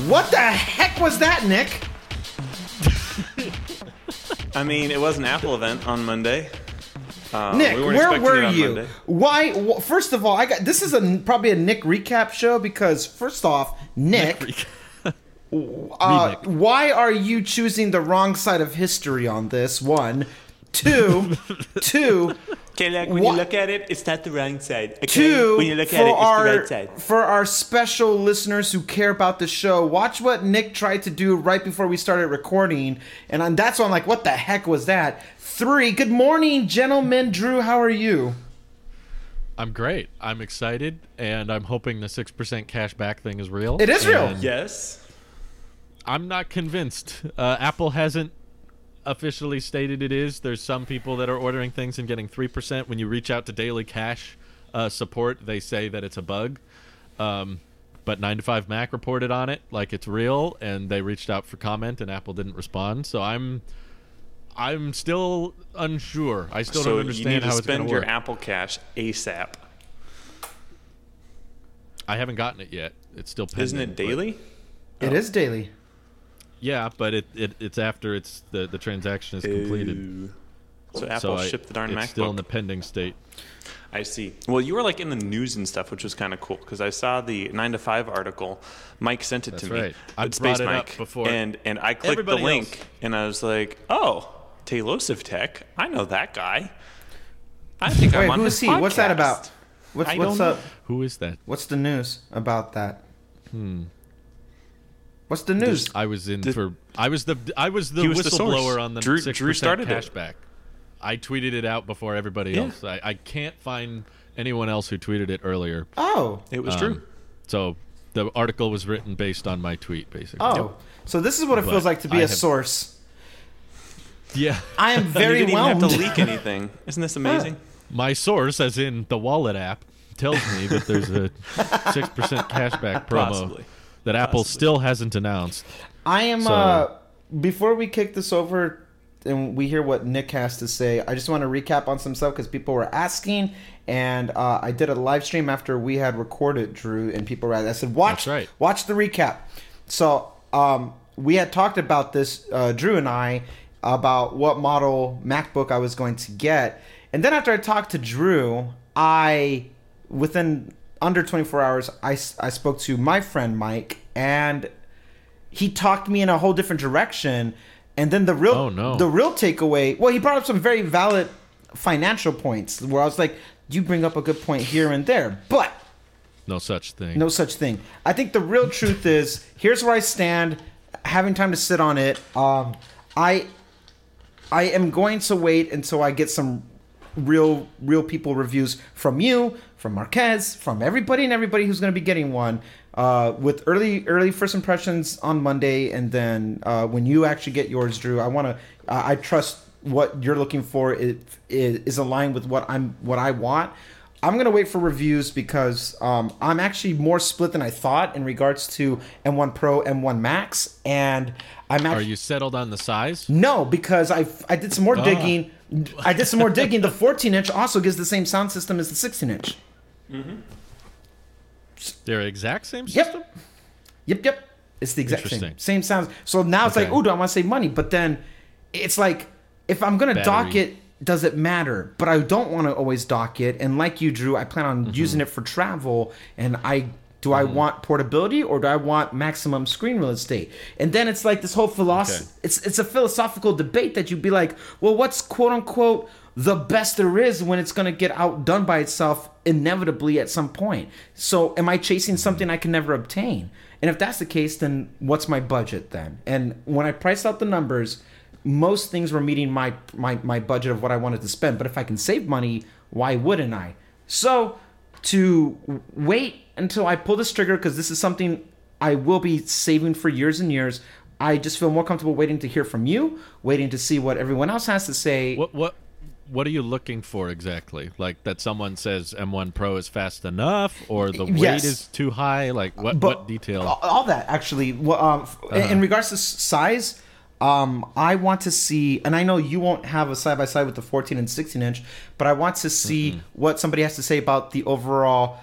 What the heck was that, Nick? I mean, it was an Apple event on Monday. Nick, where were you? Monday. Why? First of all, this is probably a Nick recap show because first off, Nick, why are you choosing the wrong side of history on this? One, two. Okay, like when you look at it, it's not the wrong side. Okay? Two, when you look at it, it's the right side. For our special listeners who care about the show, watch what Nick tried to do right before we started recording, and that's why I'm like, what the heck was that? 3, good morning, gentlemen. Drew, how are you? I'm great. I'm excited, and I'm hoping the 6% cash back thing is real. It is real. Yes. I'm not convinced. Apple hasn't officially stated it is. There's some people that are ordering things and getting 3%. When you reach out to Daily Cash support, they say that it's a bug. But 9to5Mac reported on it like it's real, and they reached out for comment, and Apple didn't respond. So I'm still unsure. I still don't understand how it's going to work. So you need to spend your Apple Cash ASAP. I haven't gotten it yet. It's still pending. Isn't it daily? It is daily. Yeah, but it's after the transaction is completed. So Apple shipped the darn MacBook. It's still in the pending state. I see. Well, you were like in the news and stuff, which was kind of cool because I saw the 9to5 article. Mike sent it to me. Right. I Space brought it Mike. up before. And I clicked the link and I was like, oh, Taylosive Tech. I know that guy. I think I'm on who his is he? podcast. What's that about? What's up? Who is that? What's the news about that? What's the news? I was the whistleblower on the 6% cashback. I tweeted it out before everybody else. I can't find anyone else who tweeted it earlier. Oh, it was true. So the article was written based on my tweet, basically. Oh, so this is what it feels like to be a source. Yeah, I am very you didn't even whelmed. have to leak anything. Isn't this amazing? My source, as in the wallet app, tells me that there's a 6% cashback promo that Apple still hasn't announced. I am. Before we kick this over and we hear what Nick has to say, I just want to recap on some stuff because people were asking, and I did a live stream after we had recorded, Drew, and people were asking. I said, watch the recap. So we had talked about this, Drew and I, about what model MacBook I was going to get. And then after I talked to Drew, within under 24 hours, I spoke to my friend Mike, and he talked me in a whole different direction. And then the real takeaway, well, he brought up some very valid financial points where I was like, you bring up a good point here and there, but no such thing. No such thing. I think the real truth is, here's where I stand, having time to sit on it. I am going to wait until I get some real people reviews from you, from Marquez, from everybody who's going to be getting one, with early first impressions on Monday, and then when you actually get yours, Drew, I trust what you're looking for is aligned with what I want. I'm going to wait for reviews because I'm actually more split than I thought in regards to M1 Pro, M1 Max, and Are you settled on the size? No, because I did some more digging. I did some more digging. The 14-inch also gives the same sound system as the 16-inch. Mm-hmm. They're exact same system? Yep. It's the exact same sounds. So now it's like, do I want to save money? But then it's like, if I'm going to dock it, does it matter? But I don't want to always dock it. And like you, Drew, I plan on using it for travel. And I want portability or do I want maximum screen real estate? And then it's like this whole philosophy. Okay. It's a philosophical debate that you'd be like, well, what's quote unquote the best there is when it's going to get outdone by itself inevitably at some point? So am I chasing something I can never obtain? And if that's the case, then what's my budget then? And when I priced out the numbers, most things were meeting my budget of what I wanted to spend. But if I can save money, why wouldn't I? So to wait until I pull this trigger, because this is something I will be saving for years and years, I just feel more comfortable waiting to hear from you, waiting to see what everyone else has to say. What are you looking for exactly? Like that someone says M1 Pro is fast enough, or the weight is too high? Like what detail? All that actually. In regards to size, I want to see, and I know you won't have a side by side with the 14 and 16 inch, but I want to see what somebody has to say about the overall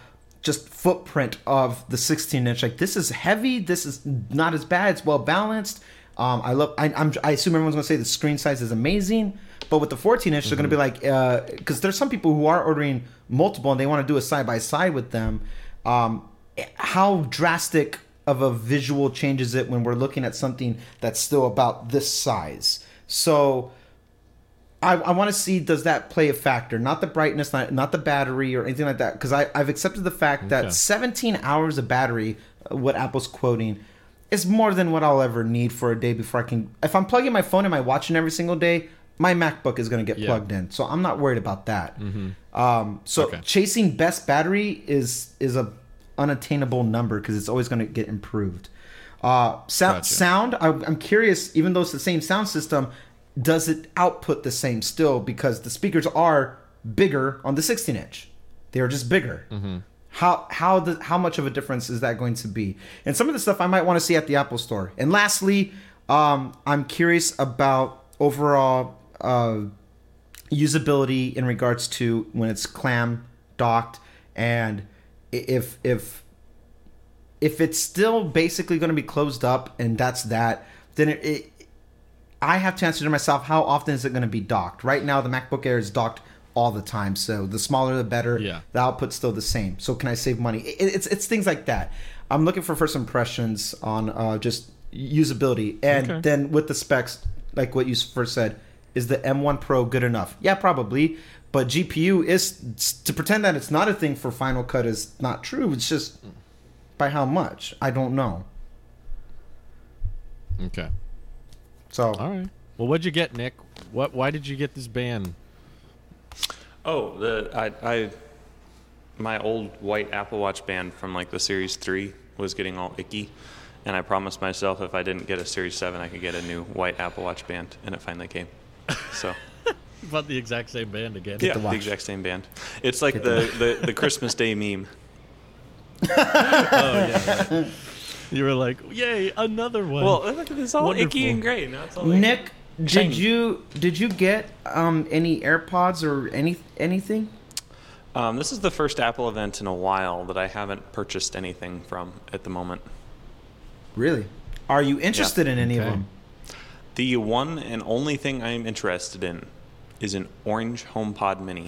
just footprint of the 16-inch. Like, this is heavy. This is not as bad. It's well balanced. I assume everyone's gonna say the screen size is amazing, but with the 14-inch, they're gonna be like, because there's some people who are ordering multiple and they want to do a side by side with them. How drastic of a visual change is it when we're looking at something that's still about this size? So I want to see, does that play a factor? Not the brightness, not the battery or anything like that, because I've accepted the fact that 17 hours of battery, what Apple's quoting, is more than what I'll ever need for a day before I can. If I'm plugging my phone and my watching every single day, my MacBook is going to get plugged in, so I'm not worried about that. Chasing best battery is a unattainable number because it's always going to get improved. Sound, I'm curious, even though it's the same sound system, does it output the same still? Because the speakers are bigger on the 16-inch. They are just bigger. How much of a difference is that going to be? And some of the stuff I might want to see at the Apple Store. And lastly, I'm curious about overall usability in regards to when it's clam docked, and if it's still basically going to be closed up and that's that, then I have to answer to myself, how often is it going to be docked? Right now, the MacBook Air is docked all the time, so the smaller the better. The output's still the same. So can I save money? It's things like that. I'm looking for first impressions on just usability, and then with the specs, like what you first said, is the M1 Pro good enough? Yeah, probably. But GPU is, to pretend that it's not a thing for Final Cut is not true. It's just by how much? I don't know. Okay. So, all right. Well, what'd you get, Nick? Why did you get this band? Oh, my old white Apple Watch band from like the Series 3 was getting all icky, and I promised myself if I didn't get a Series 7, I could get a new white Apple Watch band, and it finally came. So. You bought the exact same band again. Yeah, the exact same band. It's like the Christmas Day meme. Oh yeah. You were like, "Yay, another one!" Well, look at this, all icky and gray. Now it's all Nick, did you get any AirPods or anything? This is the first Apple event in a while that I haven't purchased anything from at the moment. Really? Are you interested in any of them? The one and only thing I'm interested in is an orange HomePod Mini.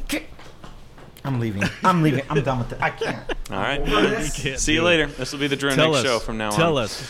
I'm leaving. I'm done with it. I can't. All right. See you later. This will be the Drew and Nick show from now on. Tell us.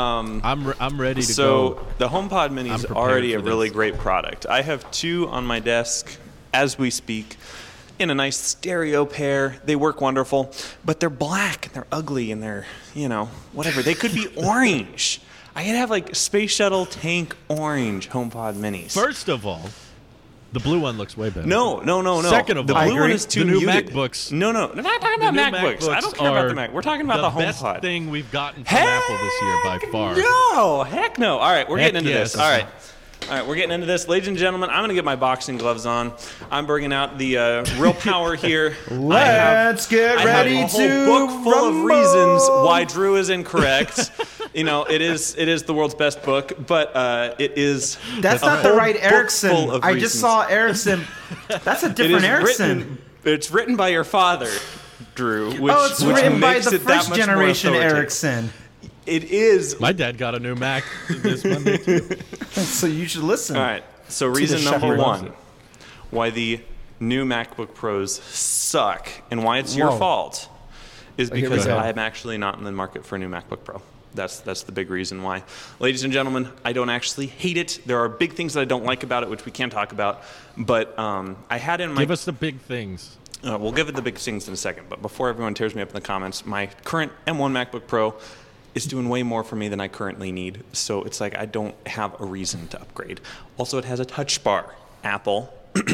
I'm ready to go. So the HomePod Mini is already a really great product. I have two on my desk as we speak in a nice stereo pair. They work wonderful, but they're black and they're ugly and they're, whatever. They could be orange. I could have like Space Shuttle tank orange HomePod Minis. First of all, the blue one looks way better. No. Second of all, the blue one is too new muted. MacBooks. No, we're not talking about MacBooks. I don't care about the Mac. We're talking about the HomePod. The best thing we've gotten from Apple this year by far. No, heck no. All right, we're getting into this. All right, we're getting into this. Ladies and gentlemen, I'm going to get my boxing gloves on. I'm bringing out the real power here. Let's get ready to I have a whole book full of reasons why Drew is incorrect. It is the world's best book, but it is. That's not the right Ericsson. I just saw Ericsson. That's a different Ericsson. It's written by your father, Drew. It's written by the first generation Ericsson. It is. My dad got a new Mac this Monday too. So you should listen. All right. So reason number one, why the new MacBook Pros suck and why it's your fault is because I am actually not in the market for a new MacBook Pro. That's the big reason why. Ladies and gentlemen, I don't actually hate it. There are big things that I don't like about it, which we can't talk about. But I had in my... Give us the big things. We'll give it the big things in a second. But before everyone tears me up in the comments, my current M1 MacBook Pro is doing way more for me than I currently need. So it's like I don't have a reason to upgrade. Also, it has a touch bar. Apple.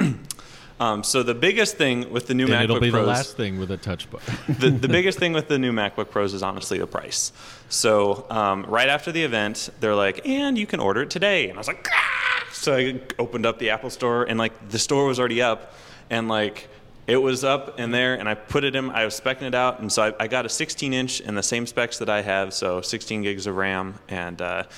So the biggest thing with the new MacBook Pros... it'll be the last thing with a touch bar. the biggest thing with the new MacBook Pros is honestly the price. So right after the event, they're like, and you can order it today. And I was like, ah! So I opened up the Apple Store, and like the store was already up. And like it was up in there, and I put it in. I was speccing it out. And so I got a 16-inch in the same specs that I have. So 16 gigs of RAM and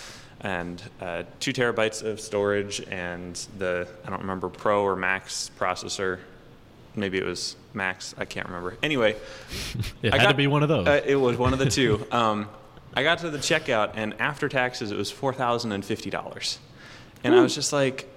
2 terabytes of storage, and the, I don't remember, Pro or Max processor. maybe it was Max. I can't remember. Anyway, it had to be one of those. It was one of the two. I got to the checkout, and after taxes, it was $4,050. And I was just like,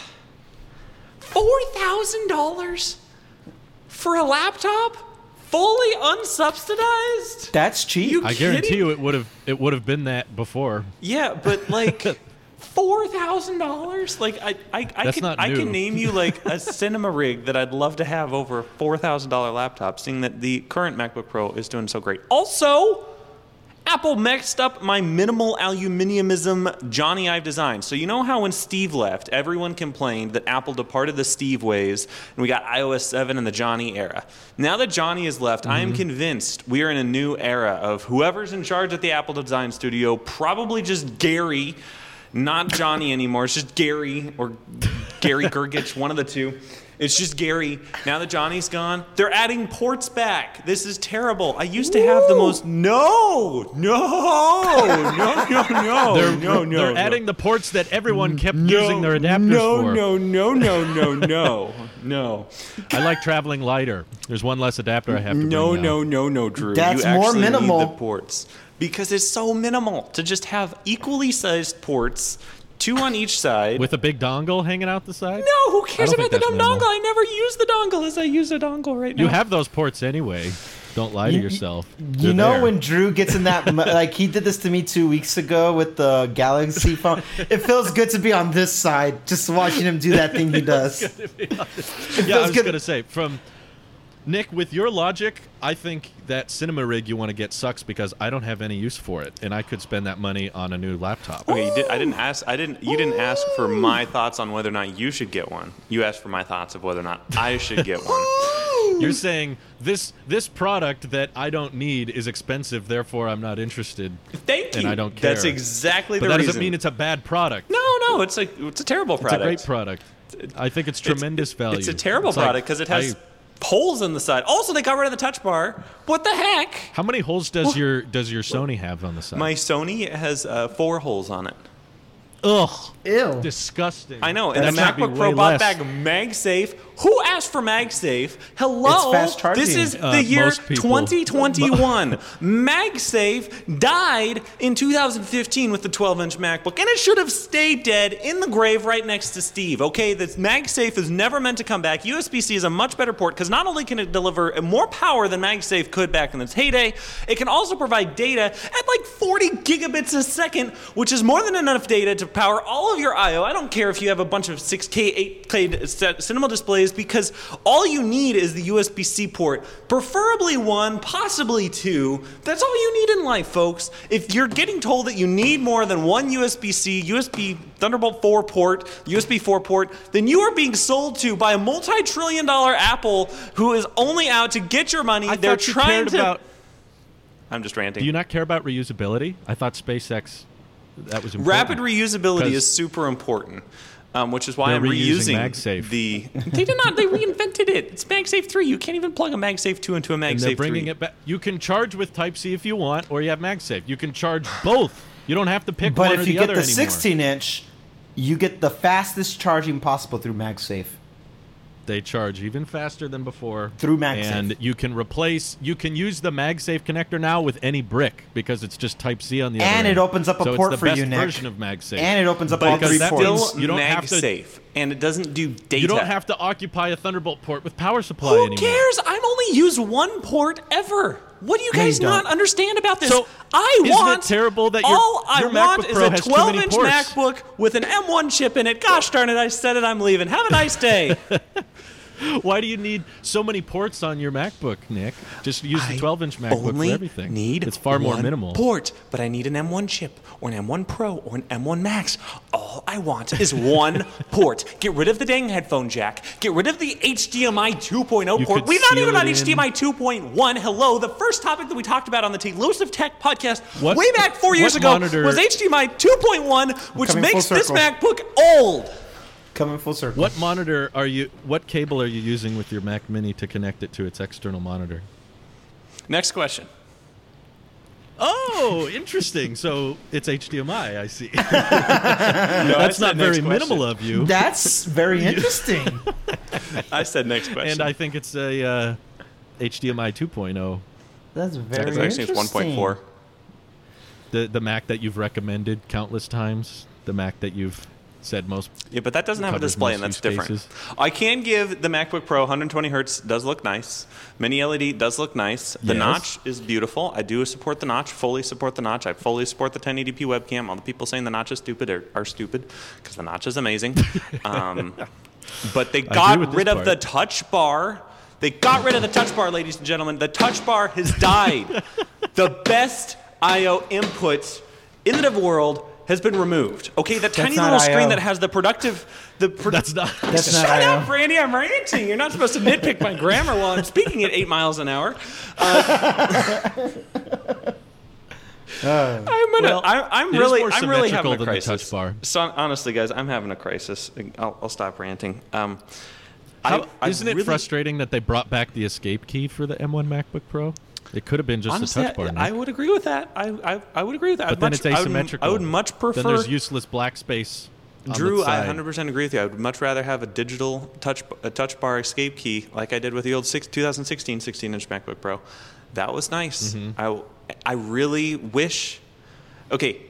$4,000 for a laptop? Fully unsubsidized? That's cheap. I guarantee you it would have been that before. Yeah, but like $4,000? Like I can name you like a cinema rig that I'd love to have over a $4,000 laptop, seeing that the current MacBook Pro is doing so great. Also, Apple mixed up my minimal aluminiumism Johnny Ive design. So you know how when Steve left, everyone complained that Apple departed the Steve ways, and we got iOS 7 in the Johnny era. Now that Johnny is left, I am convinced we are in a new era of whoever's in charge at the Apple Design Studio, probably just Gary, not Johnny anymore. It's just Gary or Gary Gergich, one of the two. It's just Gary. Now that Johnny's gone, they're adding ports back. This is terrible. I used to have the most... No. They're adding the ports that everyone kept using their adapters for. No. I like traveling lighter. There's one less adapter I have to bring No, Drew. That's you more actually minimal. need the ports. Because it's so minimal to just have equally sized ports, 2 on each side. With a big dongle hanging out the side? No, who cares about the dumb minimal. dongle? I never use the dongle as I use a dongle right now. You have those ports anyway. Don't lie to yourself. You know when Drew gets in that, like he did this to me 2 weeks ago with the Galaxy phone. It feels good to be on this side, just watching him do that thing he does. I was going to say, from Nick, with your logic, I think that cinema rig you want to get sucks because I don't have any use for it, and I could spend that money on a new laptop. Okay, you didn't ask for my thoughts on whether or not you should get one. You asked for my thoughts of whether or not I should get one. You're saying this product that I don't need is expensive, therefore I'm not interested. Thank you. And I don't care. That's exactly but the that reason. doesn't mean it's a bad product. No, it's a terrible product. It's a great product. I think it's tremendous value. It's a terrible product because it has holes in the side. Also, they got rid of the touch bar. What the heck? How many holes does your Sony have on the side? My Sony has 4 holes on it. Ugh. Ew. Disgusting. I know. And the MacBook Pro bought back MagSafe. Who asked for MagSafe? Hello? It's fast charging. This is the year 2021. MagSafe died in 2015 with the 12-inch MacBook, and it should have stayed dead in the grave right next to Steve, okay? The MagSafe is never meant to come back. USB-C is a much better port because not only can it deliver more power than MagSafe could back in its heyday, it can also provide data at like 40 gigabits a second, which is more than enough data to power all of your I/O. I don't care if you have a bunch of 6K, 8K cinema displays, because all you need is the USB-C port, preferably 1, possibly 2. That's all you need in life, folks. If you're getting told that you need more than 1 USB-C, USB Thunderbolt 4 port, USB 4 port, then you are being sold to by a multi-trillion-dollar Apple who is only out to get your money. They're trying to... I'm just ranting. Do you not care about reusability? I thought SpaceX, that was important. Rapid reusability is super important. Which is why I'm reusing MagSafe. They did not. They reinvented it. It's MagSafe 3. You can't even plug a MagSafe 2 into a MagSafe 3. And they're bringing it back. You can charge with Type-C if you want, or you have MagSafe. You can charge both. You don't have to pick one or the other anymore. But if you get the 16-inch, you get the fastest charging possible through MagSafe. They charge even faster than before. Through MagSafe. And you can use the MagSafe connector now with any brick because it's just Type-C on the other end. And it opens up a port for you, Nick. So it's the best version of MagSafe. And it opens up all 3 ports. You don't MagSafe, and it doesn't do data. You don't have to occupy a Thunderbolt port with power supply anymore. Who cares? I've only used 1 port ever. What do you guys not understand about this? So, isn't it terrible that all I your want MacBook is Pro a has too many 12-inch ports? MacBook with an M1 chip in it. Gosh darn it, I said it, I'm leaving. Have a nice day. Why do you need so many ports on your MacBook, Nick? Just use the 12-inch MacBook for everything. It's far more minimal. Port, but I need an M1 chip or an M1 Pro or an M1 Max. All I want is 1 port. Get rid of the dang headphone jack. Get rid of the HDMI 2.0 port. We're not even on HDMI 2.1. Hello, the first topic that we talked about on the Elusive Tech podcast way back 4 years ago was HDMI 2.1, which makes this MacBook old. Coming full circle. What cable are you using with your Mac Mini to connect it to its external monitor? Next question. Oh, interesting. So it's HDMI, I see. That's not very minimal of you. That's very interesting. I said next question. And I think it's a HDMI 2.0. That's very actually it's 1.4. The Mac that you've recommended countless times. The Mac that you've said most. Yeah, but that doesn't have a display, and that's different. Cases. I can give the MacBook Pro 120 hertz does look nice. Mini LED does look nice. The notch is beautiful. I do support the notch, fully support the notch. I fully support the 1080p webcam. All the people saying the notch is stupid are stupid because the notch is amazing. But they got rid of the touch bar. They got rid of the touch bar, ladies and gentlemen. The touch bar has died. The best I/O input in the world has been removed. Okay, the tiny little screen that has the productive... That's not Shut up, Brandy, I'm ranting. You're not supposed to nitpick my grammar while I'm speaking at 8 miles an hour. I'm really having a crisis. The touch bar. So honestly, guys, I'm having a crisis. I'll stop ranting. Isn't it frustrating that they brought back the escape key for the M1 MacBook Pro? It could have been just honestly, a touch bar. I would agree with that. I would agree with that. But then it's asymmetrical. I would much prefer... Then there's useless black space. Drew, I 100% agree with you. I would much rather have a digital touch bar escape key like I did with the old 2016 16-inch MacBook Pro. That was nice. Mm-hmm. I really wish... Okay,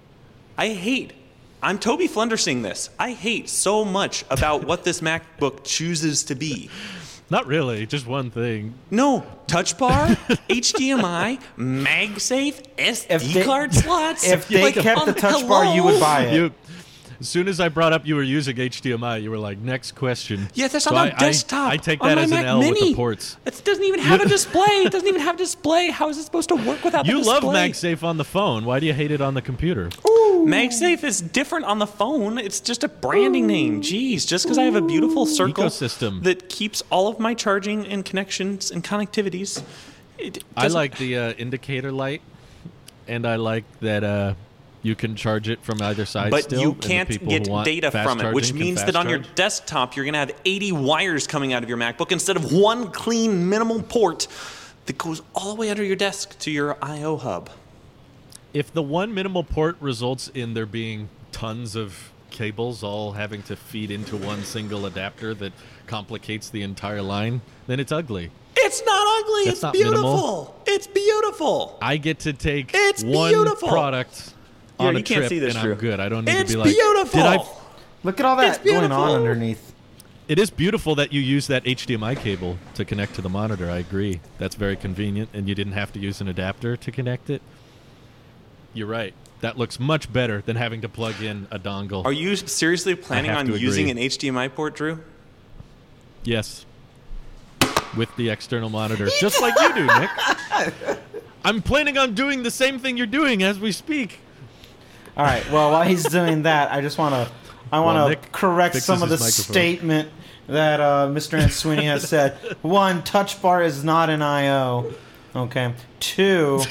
I'm Toby Flendersing this. I hate so much about what this MacBook chooses to be. Not really, just one thing. No, touch bar, HDMI, MagSafe, SD card slots. If they kept the touch bar, you would buy it. As soon as I brought up you were using HDMI, you were like, next question. Yeah, that's on my desktop. I take that as an L with the ports. It doesn't even have a display. It doesn't even have a display. How is it supposed to work without the display? You love MagSafe on the phone. Why do you hate it on the computer? Ooh. MagSafe is different on the phone. It's just a branding name. Jeez, just because I have a beautiful circle ecosystem that keeps all of my charging and connections and connectivities. I like the indicator light, and I like that... you can charge it from either side but still. You can't get data from it, which means that on your desktop, you're going to have 80 wires coming out of your MacBook instead of one clean minimal port that goes all the way under your desk to your I/O hub. If the one minimal port results in there being tons of cables all having to feed into one single adapter that complicates the entire line, then it's ugly. It's not ugly. It's beautiful. Minimal. It's beautiful. I get to take one product... on a trip, and I'm good. I don't need to be like, beautiful. Look at all that going on underneath. It is beautiful that you use that HDMI cable to connect to the monitor. I agree. That's very convenient, and you didn't have to use an adapter to connect it. You're right. That looks much better than having to plug in a dongle. Are you seriously planning on using an HDMI port, Drew? Yes. With the external monitor, just like you do, Nick. I'm planning on doing the same thing you're doing as we speak. All right. Well, while he's doing that, I just want to correct some of the statement that Mr. Answini has said. One, touch bar is not an I/O. Okay. Two,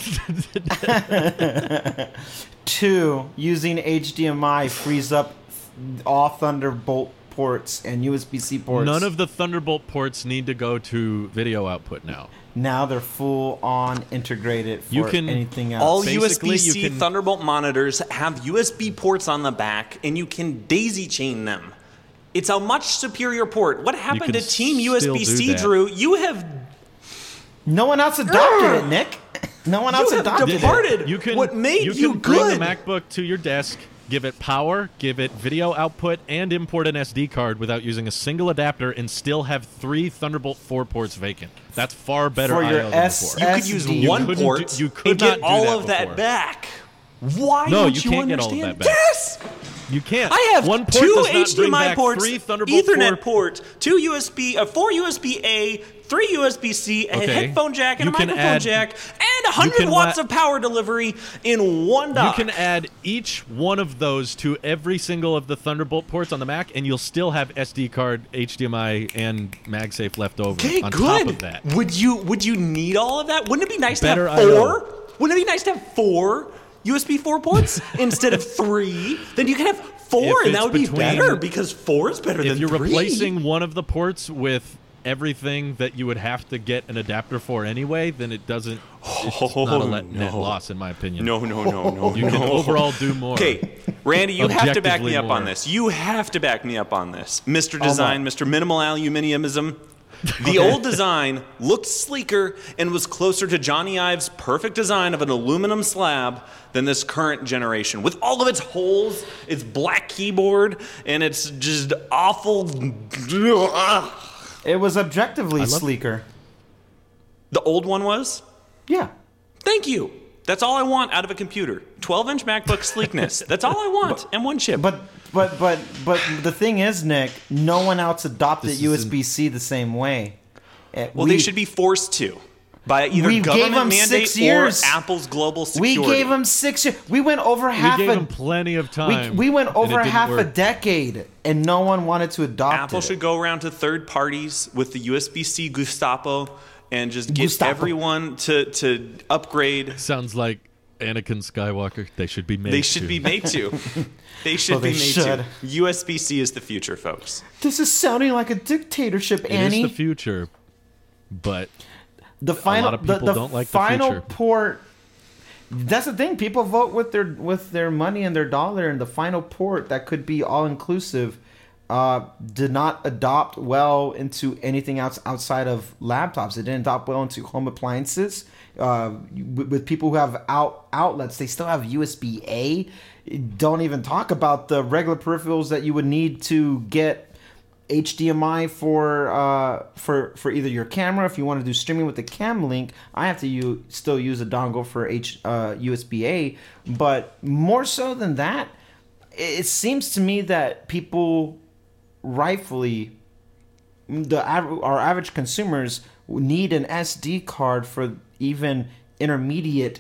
using HDMI frees up all Thunderbolt ports and USB-C ports. None of the Thunderbolt ports need to go to video output now. Now they're full on integrated for anything else. All USB-C Thunderbolt monitors have USB ports on the back, and you can daisy chain them. It's a much superior port. What happened to Team USB-C, Drew? You have... No one else adopted it, Nick. No one else adopted it. You can bring the MacBook to your desk, give it power, give it video output, and import an SD card without using a single adapter and still have 3 Thunderbolt 4 ports vacant. That's far better for your I/O than before. You could use one port and get all of that back. Why don't you can't understand? Get all of that back. Yes! You can't. I have one port 2 HDMI ports, 3 Thunderbolt Ethernet port, 4 USB-A, 3 USB-C, a headphone jack, and a microphone jack, and 100 watts of power delivery in one dock. You can add each one of those to every single of the Thunderbolt ports on the Mac, and you'll still have SD card, HDMI, and MagSafe left over on top of that. Would you need all of that? Wouldn't it be nice to have 4? Wouldn't it be nice to have 4 USB 4 ports instead of 3? Then you can have 4, and that would be better because 4 is better than 3. If you're replacing one of the ports with everything that you would have to get an adapter for anyway, then it doesn't. It's not a net loss, in my opinion. No. You can overall do more. Okay, Randy, you have to back me up on this. You have to back me up on this, Mr. Design, Mr. Minimal Aluminiumism. The old design looked sleeker and was closer to Johnny Ive's perfect design of an aluminum slab than this current generation. With all of its holes, its black keyboard, and its just awful... It was objectively sleeker. The old one was? Yeah. Thank you. That's all I want out of a computer. 12-inch MacBook sleekness. That's all I want. And one chip. But the thing is, Nick, no one else adopted USB-C the same way. They should be forced to. By either government mandate or Apple's global security. We gave them 6 years. We went over half. We gave them plenty of time. We went over half a decade, and no one wanted to adopt it. Apple should go around to third parties with the USB-C Gestapo and just get everyone to upgrade. Sounds like Anakin Skywalker. They should be made to. They should be made to. They should be made to. USB-C is the future, folks. This is sounding like a dictatorship, Annie. It is the future, but... The final, a lot of people don't like the final future. Port. That's the thing. People vote with their money and their dollar, and the final port that could be all inclusive did not adopt well into anything else outside of laptops. It didn't adopt well into home appliances. With people who have outlets, they still have USB-A. Don't even talk about the regular peripherals that you would need to get HDMI for either your camera. If you want to do streaming with the Cam Link, I have to still use a dongle for USB-A. But more so than that, it seems to me that people rightfully, our average consumers need an SD card for even intermediate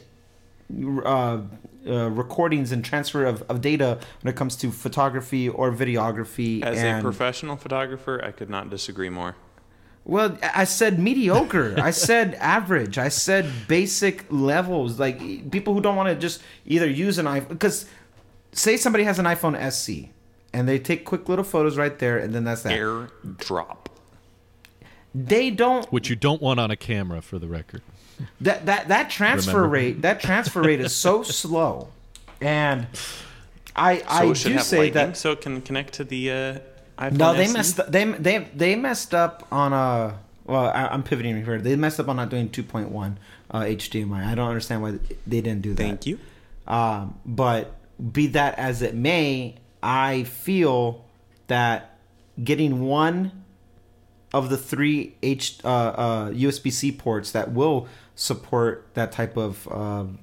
recordings and transfer of data when it comes to photography or videography. As a professional photographer, I could not disagree more. Well, I said mediocre. I said average. I said basic levels. Like people who don't want to just either use an iPhone. Because say somebody has an iPhone SE and they take quick little photos right there, and then that's that. AirDrop. They don't. Which you don't want on a camera, for the record. That transfer rate is so slow, and I do say that so it can connect to the iPhone. No, SE? they messed up on a. Well, I'm pivoting here. They messed up on not doing 2.1 HDMI. I don't understand why they didn't do that. Thank you. But be that as it may, I feel that getting one of the 3 USB-C ports that will support that type of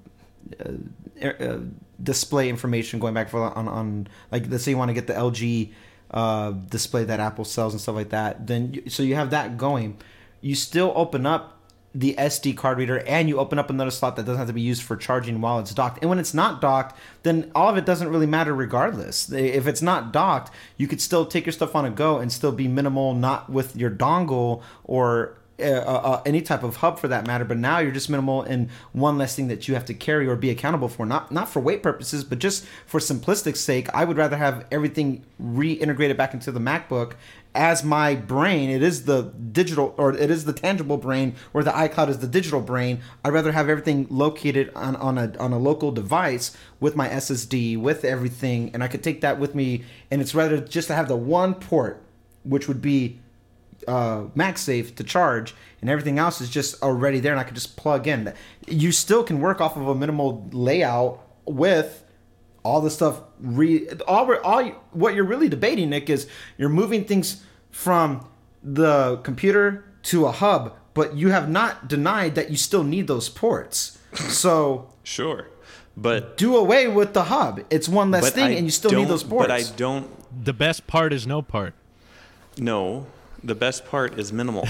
display information going back on like, let's say you want to get the LG display that Apple sells and stuff like that, then so you have that going. You still open up the SD card reader, and you open up another slot that doesn't have to be used for charging while it's docked. And when it's not docked, then all of it doesn't really matter regardless. If it's not docked, you could still take your stuff on a go and still be minimal, not with your dongle or any type of hub for that matter. But now you're just minimal in one less thing that you have to carry or be accountable for. Not for weight purposes, but just for simplistic sake. I would rather have everything reintegrated back into the MacBook as my brain. It is the digital, or it is the tangible brain, where the iCloud is the digital brain. I'd rather have everything located on a local device with my SSD, with everything, and I could take that with me. And it's rather just to have the one port, which would be MagSafe to charge, and everything else is just already there, and I could just plug in. You still can work off of a minimal layout with all the stuff. What you're really debating, Nick, is you're moving things from the computer to a hub, but you have not denied that you still need those ports. So sure, but do away with the hub. It's one less thing, and you still need those ports. But I don't. The best part is no part. No, the best part is minimal.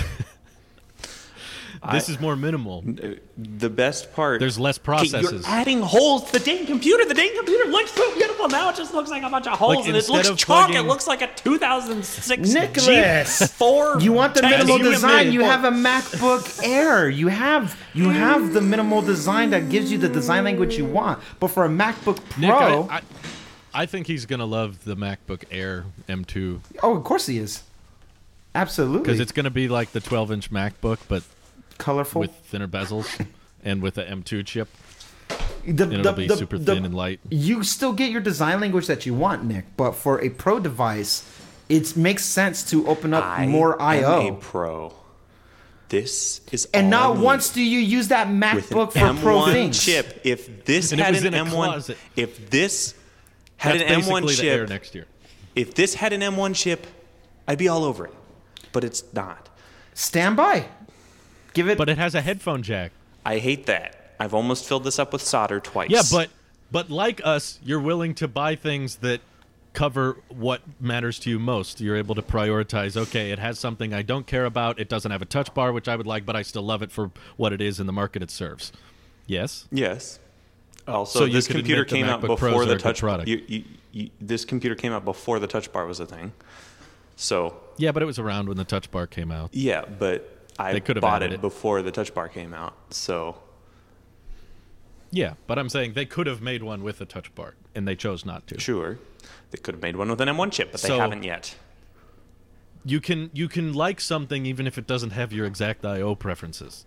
This is more minimal. The best part. There's less processes. You're adding holes to the dang computer. The dang computer looks so beautiful now. It just looks like a bunch of holes, and it looks chalk. It looks like a 2006 Nicholas, G4. You want the minimal design? You have a MacBook Air. You have the minimal design that gives you the design language you want. But for a MacBook Pro, Nick, I think he's gonna love the MacBook Air M2. Oh, of course he is. Absolutely. Because it's going to be like the 12-inch MacBook, but colorful with thinner bezels and with the M2 chip. It'll be super thin and light. You still get your design language that you want, Nick, but for a pro device, it makes sense to open up more I/O. I'm a pro. This is and not once do you use that MacBook for M1 pro things. Chip. If this had an M1, if this had an M1 chip next year. If this had an M1 chip, I'd be all over it. But it's not. Stand by. Give it. But it has a headphone jack. I hate that. I've almost filled this up with solder twice. Yeah, but like us, you're willing to buy things that cover what matters to you most. You're able to prioritize, okay, it has something I don't care about. It doesn't have a touch bar, which I would like, but I still love it for what it is in the market it serves. Yes? Yes. Also, this computer came out before the touch bar. This computer came out before the touch bar was a thing. So yeah, but it was around when the touch bar came out. Yeah, but I bought it before the touch bar came out. So yeah, but I'm saying they could have made one with a touch bar, and they chose not to. Sure. They could have made one with an M1 chip, but they haven't yet. You can like something even if it doesn't have your exact I/O preferences.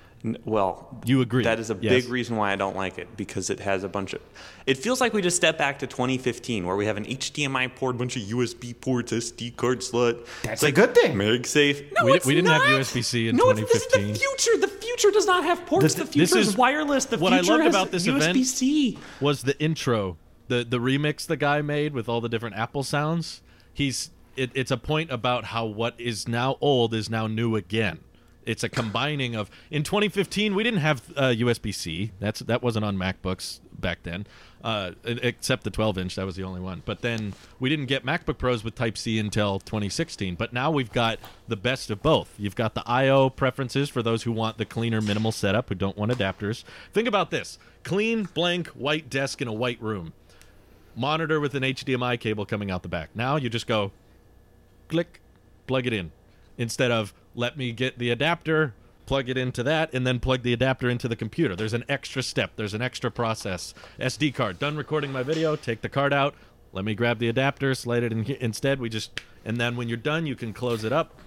Well, you agree. That is a big reason why I don't like it, because it has a bunch of... It feels like we just stepped back to 2015, where we have an HDMI port, a bunch of USB ports, SD card slot. That's a good thing. MagSafe. No, we didn't have USB-C in 2015. This is the future. The future does not have ports. The future is wireless. The future has USB-C. What I loved about this event was the intro, the remix the guy made with all the different Apple sounds. It's a point about how what is now old is now new again. It's a combining of... In 2015, we didn't have USB-C. That wasn't on MacBooks back then, except the 12-inch. That was the only one. But then we didn't get MacBook Pros with Type-C until 2016. But now we've got the best of both. You've got the I/O preferences for those who want the cleaner, minimal setup, who don't want adapters. Think about this. Clean, blank, white desk in a white room. Monitor with an HDMI cable coming out the back. Now you just go, click, plug it in. Instead of, let me get the adapter, plug it into that, and then plug the adapter into the computer. There's an extra step. There's an extra process. SD card. Done recording my video. Take the card out. Let me grab the adapter, slide it in. Instead, and then when you're done, you can close it up.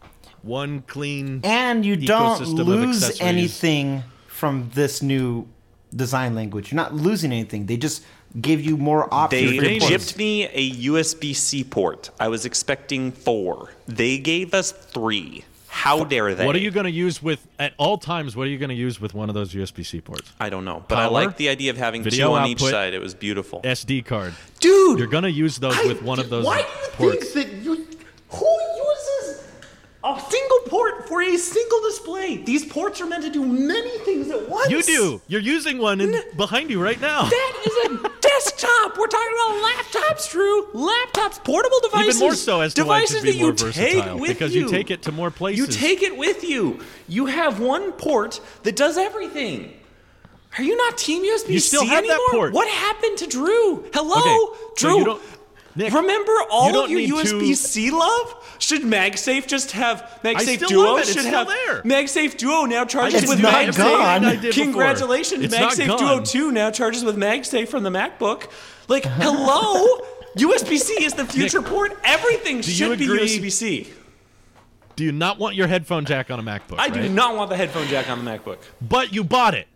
One clean and you don't lose anything from this new design language. You're not losing anything. They just give you more options. They shipped me a USB-C port. I was expecting 4. They gave us 3. How dare they? What are you going to use at all times? What are you going to use with one of those USB-C ports? I don't know, but I like the idea of having video 2 on output, each side. It was beautiful. SD card. Dude! You're going to use those with one of those ports. Why do you think that who uses a single port for a single display? These ports are meant to do many things at once. You do. You're using one behind you right now. That is a desktop. We're talking about laptops, Drew. Laptops, portable devices. Even more so as to devices why it should be more versatile versatile. Because you take it to more places. You take it with you. You have one port that does everything. Are you not Team USB-C You still have anymore? that port. What happened to Drew? Hello? Okay, Drew, so Nick, remember all of your USB-C love? Should MagSafe just have MagSafe Duo? Should have MagSafe Duo now charges with MagSafe. Congratulations, MagSafe Duo 2 now charges with MagSafe from the MacBook. Like, hello? USB-C is the future port. Everything should be USB-C. Do you not want your headphone jack on a MacBook? I do not want the headphone jack on the MacBook. But you bought it.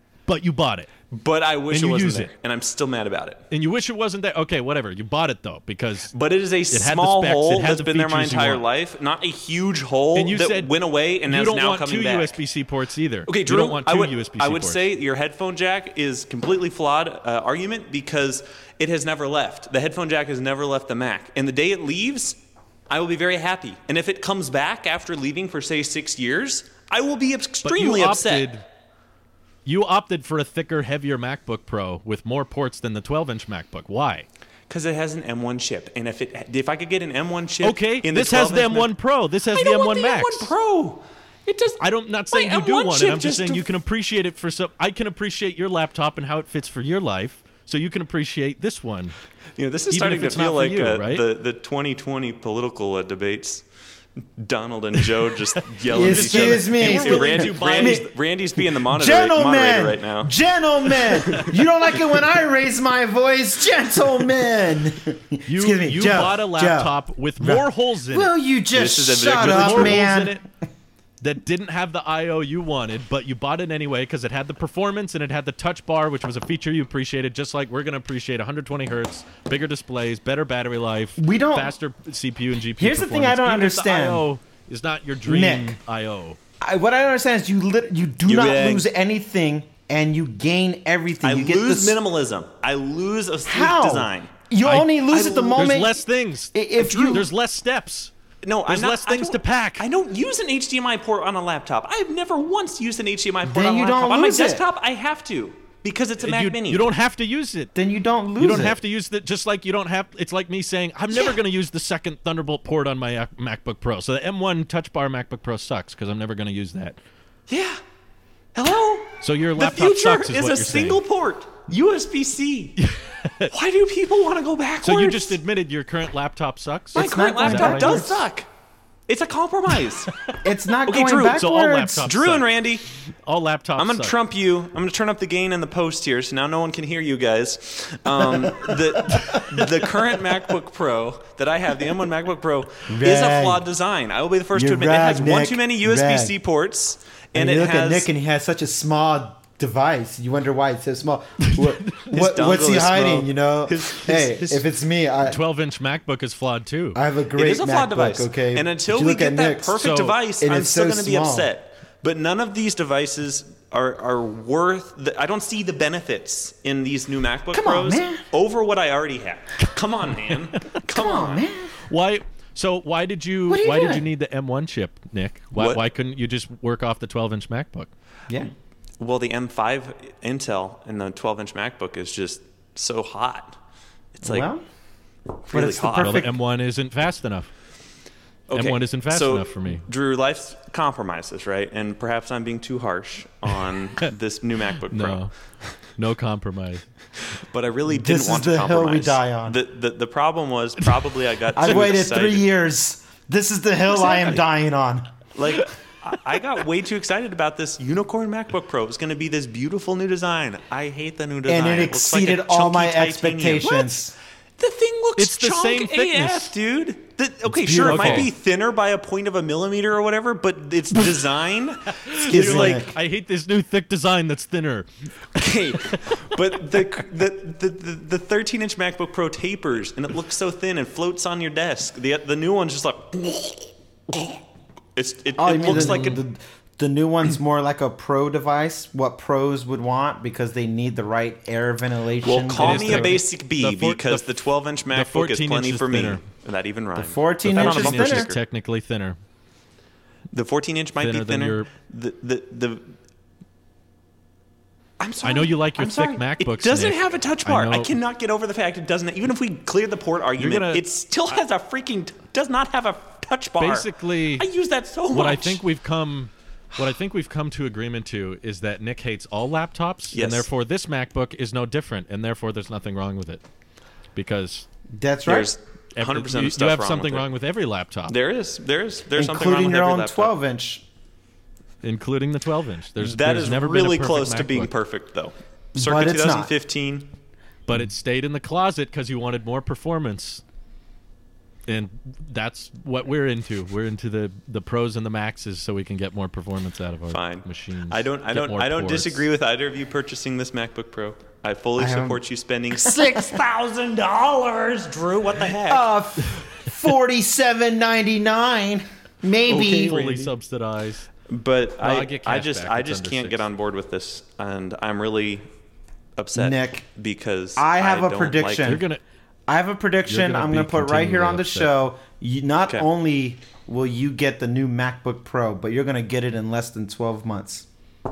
But I wish it wasn't there, and I'm still mad about it. And you wish it wasn't there? Okay, whatever. You bought it, though, because... But it is a small hole that's been there my entire life, not a huge hole that went away and is now coming back. You don't want 2 USB-C ports either. Okay, Drew, you don't want 2 USB-C ports. I would say your headphone jack is completely flawed argument because it has never left. The headphone jack has never left the Mac. And the day it leaves, I will be very happy. And if it comes back after leaving for, say, 6 years, I will be extremely upset. You opted for a thicker, heavier MacBook Pro with more ports than the 12-inch MacBook. Why? Because it has an M1 chip, and if I could get an M1 chip, this has the M1 Pro. This has the M1 Max. M1 Pro. It does. I'm not saying you do want it. I'm just saying you can appreciate it for some. I can appreciate your laptop and how it fits for your life, so you can appreciate this one. This is starting to feel like the 2020 political debates. Donald and Joe just yelling at each Excuse other. me. Randy's being the moderator right now. Gentlemen, you don't like it when I raise my voice, gentlemen. You bought a laptop with more holes in it. Will you just shut up, more man? holes in it that didn't have the I/O you wanted, but you bought it anyway because it had the performance and it had the touch bar, which was a feature you appreciated, just like we're going to appreciate 120 hertz, bigger displays, better battery life, faster CPU and GPU. Here's the thing I don't understand. The I/O is not your dream Nick, I/O. What I don't understand is you do not lose anything and you gain everything. I lose minimalism. I lose a sleek design. You only lose at the moment. There's less things. There's less steps. No, there's less things to pack. I don't use an HDMI port on a laptop. I've never once used an HDMI port on a you laptop. don't On my lose it. desktop, I have to because it's a Mac Mini. You don't have to use it. Then you don't lose it. You don't have to use it. Just like you don't have. It's like me saying I'm never going to use the second Thunderbolt port on my MacBook Pro. So the M1 Touch Bar MacBook Pro sucks because I'm never going to use that. Yeah. Hello. So your the laptop sucks. The future is a single port USB-C. Why do people want to go backwards? So you just admitted your current laptop sucks? My current laptop does suck. It's a compromise. It's not okay, going Drew, backwards. So all laptops Drew suck. and Randy. All laptops I'm going to suck. trump you. I'm going to turn up the gain in the post here so now no one can hear you guys. The current MacBook Pro that I have, the M1 MacBook Pro, is a flawed design. I will be the first to admit it has one too many USB-C ports. And you look at Nick and he has such a small device. You wonder why it's so small. What's he hiding? You know, if it's me, 12-inch MacBook is flawed too. I have a great it is a flawed MacBook, device. Okay, and until we get that perfect device, I'm still going to be upset. But none of these devices are worth. I don't see the benefits in these new MacBook Pros over what I already have. Come on, man. Come on, man. Why? So why did you need the M1 chip, Nick? Why couldn't you just work off the 12-inch MacBook? Yeah. Well, the M5 Intel and the 12-inch MacBook is just so hot. It's like really hot. Well, the M1 isn't fast enough. Okay. M1 isn't fast enough for me. Drew, life's compromises, right? And perhaps I'm being too harsh on this new MacBook Pro. No compromise. But I really didn't want to compromise. This is the hill we die on. The problem was probably I got I've waited 3 years. This is the hill I am dying on. Like, I got way too excited about this unicorn MacBook Pro. It's going to be this beautiful new design. I hate the new design. And it exceeded all my expectations. The thing looks it's the same thickness, AF, dude. Okay, sure, it might be thinner by a point of a millimeter or whatever, but its design is like... I hate this new thick design that's thinner. Okay, but the 13-inch MacBook Pro tapers, and it looks so thin and floats on your desk. The new one's just like... It looks like the new one's more like a pro device, what pros would want because they need the right air ventilation. Well, call me a basic B because the 12-inch MacBook is plenty for me. That even rhymes. The 14-inch is thinner. Is technically thinner. The 14-inch might be thinner. I'm sorry. I know you like your thick MacBooks. It doesn't have a touch bar. I cannot get over the fact it doesn't. Even if we clear the port argument, it still has a freaking does not have a touch bar. Basically, I use that so much. What I think we've come to agreement to is that Nick hates all laptops, and therefore this MacBook is no different, and therefore there's nothing wrong with it, because that's right. There's 100% of stuff you have something wrong with every laptop. There's something wrong with every laptop, including your own 12-inch. Including the 12-inch. That is never really close to being perfect, though. Circa 2015. But it stayed in the closet because you wanted more performance. And that's what we're into. We're into the pros and the maxes so we can get more performance out of our machines. I don't disagree with either of you purchasing this MacBook Pro. I fully support you spending $6,000, Drew. What the heck? $47.99, maybe. Fully subsidized. But I just can't get on board with this, and I'm really upset, Nick, because I have a prediction. I have a prediction I'm going to put right here on the show. Not only will you get the new MacBook Pro, but you're going to get it in less than 12 months.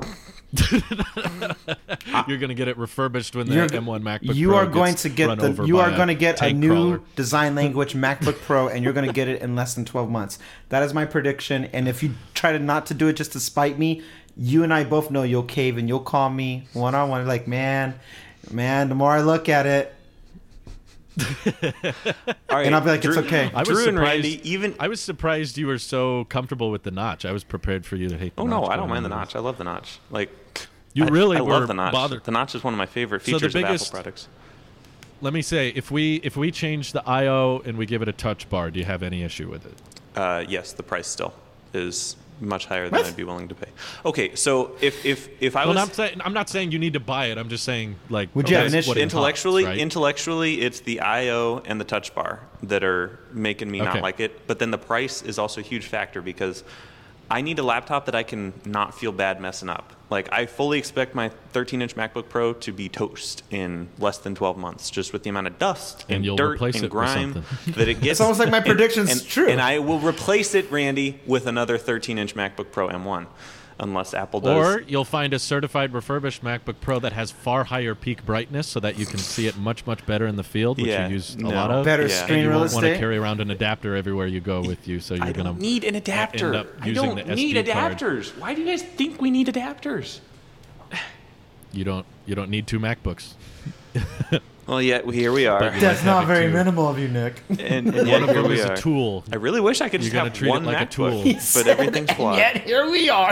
You're going to get it refurbished when the M1 MacBook you Pro are going to get a new design language MacBook Pro, and you're going to get it in less than 12 months. That is my prediction. And if you try not to do it just to spite me, you and I both know you'll cave and you'll call me one-on-one like, man, the more I look at it, All right, and I'll be like, Drew, it's okay. Drew and Randy, I was surprised you were so comfortable with the notch. I was prepared for you to hate the notch. Oh, no, I don't mind the notch. I love the notch. Like, I were love the notch. bothered. The notch is one of my favorite features of Apple products. Let me say, if we change the I/O and we give it a touch bar, do you have any issue with it? Yes, the price still is much higher than I'd be willing to pay. Okay, so if I was, I'm not saying you need to buy it. I'm just saying, like, would you have an issue? Intellectually, it's the I/O and the touch bar that are making me not like it. But then the price is also a huge factor because I need a laptop that I can not feel bad messing up. Like, I fully expect my 13-inch MacBook Pro to be toast in less than 12 months, just with the amount of dust and dirt and grime that it gets. It's almost like my prediction's true. And I will replace it, Randy, with another 13-inch MacBook Pro M1, unless Apple does. Or you'll find a certified refurbished MacBook Pro that has far higher peak brightness so that you can see it much, much better in the field, which you use a lot of. Better screen you real won't estate. want to carry around an adapter everywhere you go with you, so you're going to need an adapter. I don't need adapters. Why do you guys think we need adapters? You don't need two MacBooks. Well, yet here we are. That's not very minimal of you, Nick. And yet One of here them we is are. a tool. I really wish I could just have treat one it like MacBook, a tool. but everything's flawed. And yet here we are.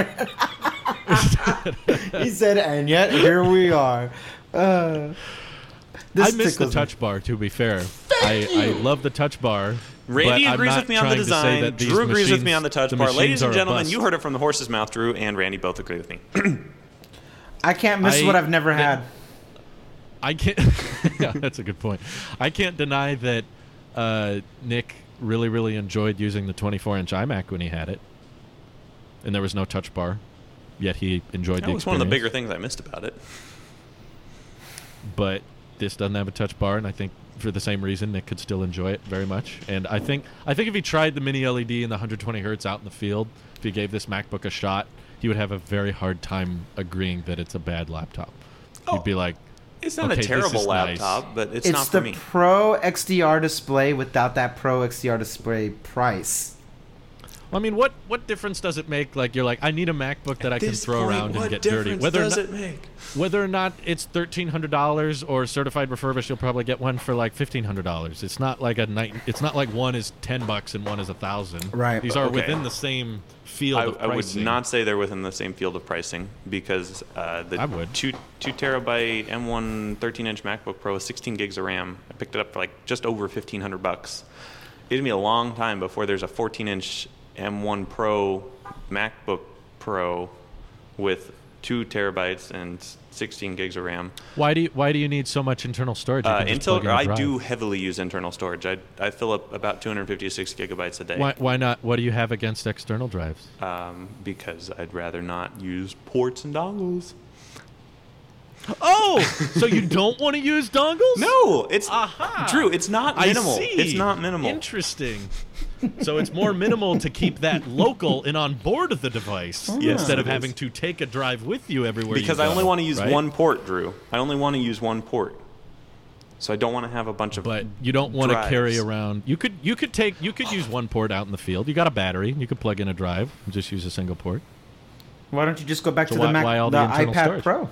He said, and yet here we are. I miss the touch bar, to be fair. I love the touch bar. Randy but agrees I'm with me not on the trying to say design. that these Drew agrees with machines- me on the touch the bar. machines Ladies and are a gentlemen, bust. you heard it from the horse's mouth. Drew and Randy both agree with me. I can't miss what I've never had. I can't. Yeah, that's a good point. I can't deny that Nick really, really enjoyed using the 24-inch iMac when he had it, and there was no touch bar. Yet he enjoyed the experience. That was one of the bigger things I missed about it. But this doesn't have a touch bar, and I think for the same reason, Nick could still enjoy it very much. And I think if he tried the mini LED and the 120 hertz out in the field, if he gave this MacBook a shot, he would have a very hard time agreeing that it's a bad laptop. He'd be like, it's not a terrible laptop, nice. but it's not for me. It's the Pro XDR display without that Pro XDR display price. I mean, what difference does it make? Like, you're like, I need a MacBook that I can throw around and get dirty. Whether or not it's $1,300 or certified refurbished, you'll probably get one for like $1,500. It's not like it's not like one is $10 and one is $1,000. Right. These are within the same field of pricing. I would not say they're within the same field of pricing because the 2 terabyte M1 13-inch MacBook Pro with 16 gigs of RAM, I picked it up for like just over $1,500. It'd be a long time before there's a 14-inch M1 Pro MacBook Pro with 2 terabytes and 16 gigs of RAM. Why do you need so much internal storage? I do heavily use internal storage. I fill up about 256 gigabytes a day. Why not? What do you have against external drives? Because I'd rather not use ports and dongles. Oh, so you don't want to use dongles? No, it's Drew. It's not minimal. I see. It's not minimal. Interesting. So it's more minimal to keep that local and on board of the device instead of having to take a drive with you everywhere. Because you go, I only want to use one port, Drew. I only want to use one port. So I don't want to have a bunch of. But you don't want drives. to carry around. You could use one port out in the field. You got a battery. You could plug in a drive and just use a single port. Why don't you just go back to the iPad storage? Pro?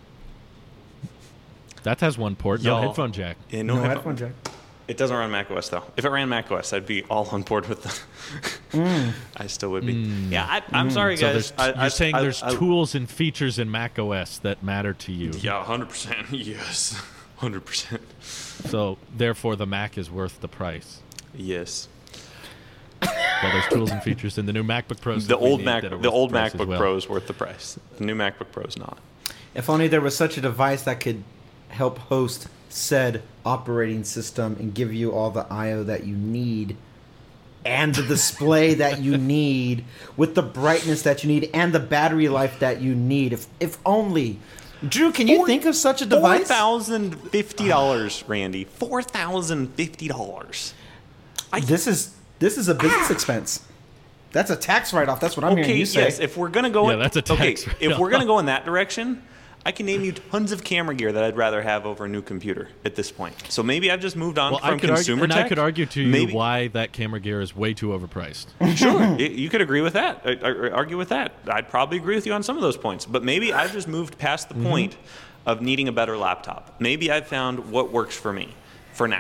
That has one port, no headphone jack. Yeah, no headphone jack. It doesn't run macOS though. If it ran macOS, I'd be all on board with the. I still would be. Yeah, I'm sorry, guys. You're saying there's tools and features in macOS that matter to you. Yeah, 100%. Yes, 100%. So therefore, the Mac is worth the price. Yes. Well, there's tools and features in the new MacBook Pros. The old MacBook Pro is worth the price. The new MacBook Pro is not. If only there was such a device that could help host said operating system and give you all the I/O that you need and the display that you need with the brightness that you need and the battery life that you need. If only. Drew, can you think of such a device? $4,050, Randy. $4,050. This is a business expense. That's a tax write-off. That's what I'm hearing you say. Yes. If we're gonna go, that's a tax write-off. If we're gonna go in that direction, I can name you tons of camera gear that I'd rather have over a new computer at this point. So maybe I've just moved on from consumer tech. I could argue to you why that camera gear is way too overpriced. Sure, you could agree with that. Argue with that. I'd probably agree with you on some of those points. But maybe I've just moved past the point of needing a better laptop. Maybe I've found what works for me for now.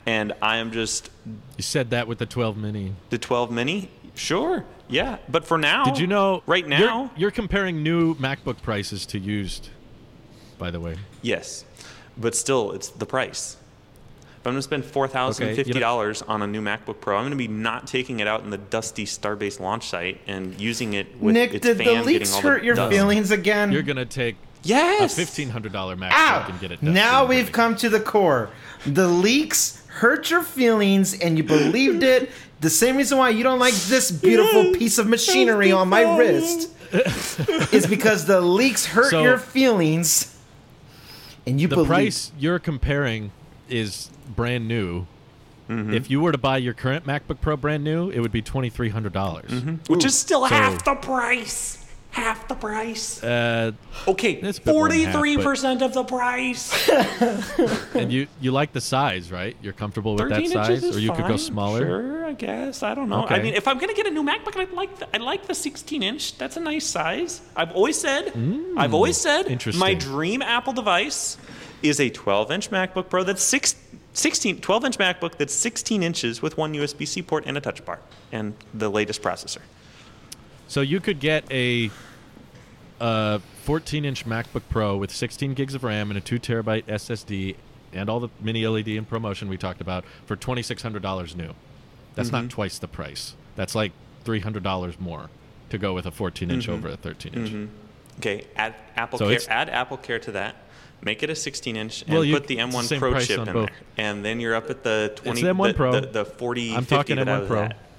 and I am just. You said that with the 12 mini. The 12 mini, sure, yeah, but for now, did you know? Right now, you're comparing new MacBook prices to used. By the way. Yes, but still, it's the price. If I'm going to spend $4,050 on a new MacBook Pro, I'm going to be not taking it out in the dusty Starbase launch site and using it with Nick, its did fan the leaks getting all hurt the your dust. feelings again? You're going to take yes a $1,500 MacBook Ow! and get it done. Now we've come to the core. The leaks hurt your feelings and you believed it. The same reason why you don't like this beautiful piece of machinery on my wrist is because the leaks hurt your feelings. And you the price you're comparing is brand new. Mm-hmm. If you were to buy your current MacBook Pro brand new, it would be $2,300, which is still half the price. Half the price. Okay, 43% of the price. And you like the size, right? You're comfortable with that size, or you could go smaller. Sure, I guess. I don't know. Okay. I mean, if I'm gonna get a new MacBook, I like the 16-inch. That's a nice size. I've always said. My dream Apple device is a 12-inch MacBook Pro that's 12-inch MacBook that's 16 inches with one USB-C port and a touch bar and the latest processor. So you could get a 14-inch MacBook Pro with 16 gigs of RAM and a 2 terabyte SSD and all the mini LED in promotion we talked about for $2,600 new. That's not twice the price. That's like $300 more to go with a 14-inch over a 13-inch. Okay, add Apple Care to that. Make it a 16-inch and put the M1 Pro chip in there, and then you're up at the 20. It's the M1 Pro. The 40. I'm 50 talking that M1 Pro. That.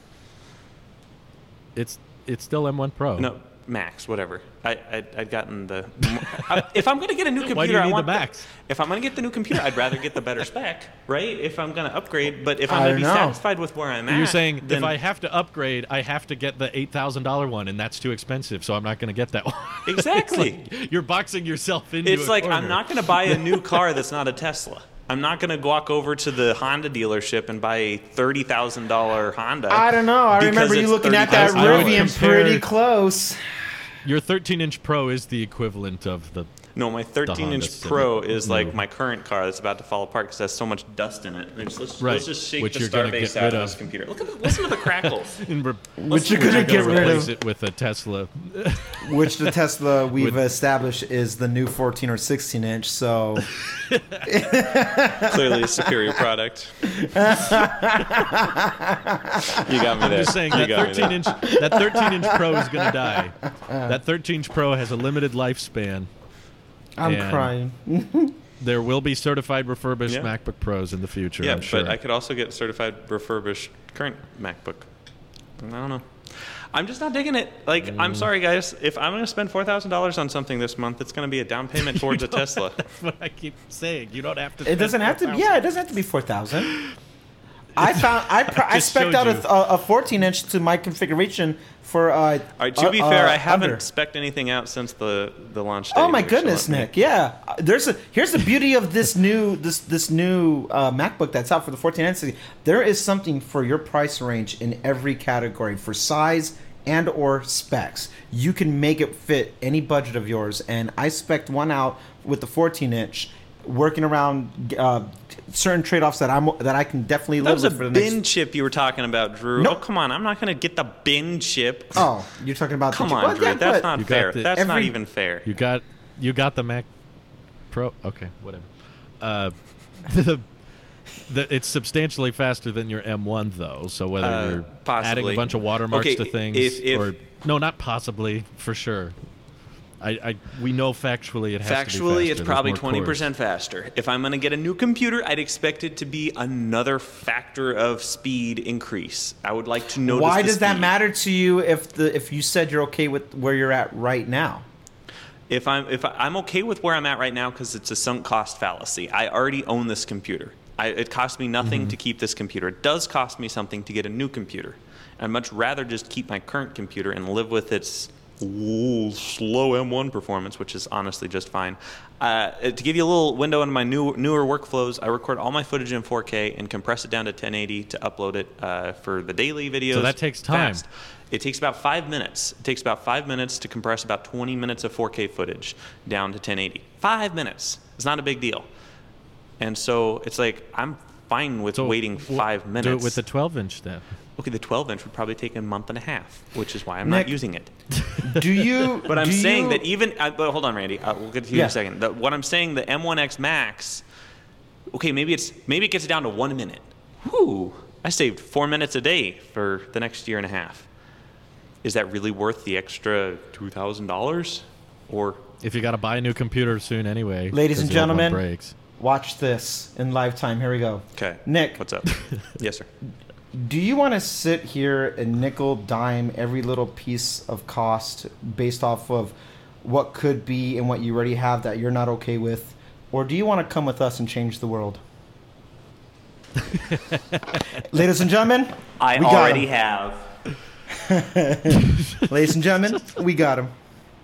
It's still M1 Pro. No, Max, whatever. I'd gotten the. If I'm going to get a new computer, why do you need I want the Max? If I'm going to get the new computer, I'd rather get the better spec, right? If I'm going to upgrade, but if I'm going to be satisfied with where I'm at, you're saying then, if I have to upgrade, I have to get the $8,000 one, and that's too expensive, so I'm not going to get that one. Exactly. Like you're boxing yourself into. It's like I'm not going to buy a new car that's not a Tesla. I'm not going to walk over to the Honda dealership and buy a $30,000 Honda. I don't know. I remember you looking at that Rivian pretty close. Your 13-inch Pro is the equivalent of the. No, my 13-inch Pro is like my current car that's about to fall apart because it has so much dust in it. Let's just shake the Starbase out of this computer. Listen to the crackles. Which you're going to get rid of. It with a Tesla. Which the Tesla we've established is the new 14 or 16-inch, so. Clearly a superior product. You got me there. I'm just saying that 13-inch Pro is going to die. That 13-inch Pro has a limited lifespan. I'm crying. There will be certified refurbished MacBook Pros in the future. Yeah, I'm sure. But I could also get certified refurbished current MacBook. I don't know. I'm just not digging it. Like, I'm sorry, guys. If I'm going to spend $4,000 on something this month, it's going to be a down payment towards a Tesla. That's what I keep saying. You don't have to. It doesn't have to. Yeah, it doesn't have to be $4,000. I spec'd out a 14-inch to my configuration for. All right. To be fair, I haven't spec'd anything out since the launch date. Oh my goodness, Nick! Yeah, here's the beauty of this new MacBook that's out for the 14-inch. There is something for your price range in every category for size and or specs. You can make it fit any budget of yours, and I spec'd one out with the 14-inch. Working around certain trade-offs that I can definitely live with for the next. That was a bin chip you were talking about, Drew. No. Oh, come on. I'm not going to get the bin chip. Oh, you're talking about Come on, Drew. That's not fair. That's not even fair. You got the Mac Pro. Okay, whatever. It's substantially faster than your M1, though. So whether you're adding a bunch of watermarks to things, or no, not possibly, for sure. We know factually it has to be faster. Factually, it's probably 20% faster. If I'm going to get a new computer, I'd expect it to be another factor of speed increase. I would like to notice. Why does that matter to you if you said you're okay with where you're at right now? If I'm okay with where I'm at right now because it's a sunk cost fallacy. I already own this computer. It cost me nothing to keep this computer. It does cost me something to get a new computer. I'd much rather just keep my current computer and live with its slow M1 performance, which is honestly just fine. To give you a little window into my newer workflows, I record all my footage in 4K and compress it down to 1080 to upload it for the daily videos. So that takes time. Fast. It takes about 5 minutes. It takes about 5 minutes to compress about 20 minutes of 4K footage down to 1080. 5 minutes. It's not a big deal. And so it's like I'm fine with waiting 5 minutes. Do it with the 12-inch then. Okay, the 12-inch would probably take a month and a half, which is why I'm not using it. Do you? But I'm saying that even. But hold on, Randy. We'll get to you in a second. What I'm saying, the M1X Max. Okay, maybe it gets it down to 1 minute. Whew! I saved 4 minutes a day for the next year and a half. Is that really worth the extra $2,000? Or if you got to buy a new computer soon anyway, ladies and gentlemen, breaks. Watch this in live time. Here we go. Okay, Nick, what's up? Yes, sir. Do you want to sit here and nickel dime every little piece of cost based off of what could be and what you already have that you're not okay with, or do you want to come with us and change the world? Ladies and gentlemen, I already have. Ladies and gentlemen, we got him.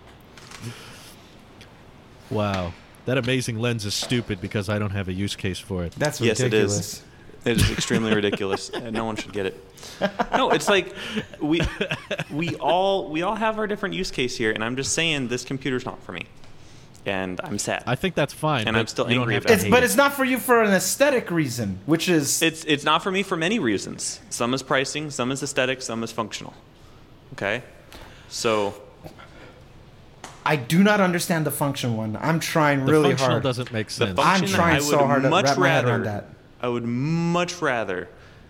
Wow. That amazing lens is stupid because I don't have a use case for it. That's ridiculous. Yes, it is. It is extremely ridiculous. No one should get it. No, it's like we all have our different use case here, and I'm just saying this computer's not for me. And I'm sad. I think that's fine. And I'm still angry about it. But it's not for you for an aesthetic reason, which is... It's not for me for many reasons. Some is pricing, some is aesthetic, some is functional. Okay? So... I do not understand the function one. I'm trying really hard. The functional doesn't make sense. I'm trying so hard to wrap my head around that. I would much rather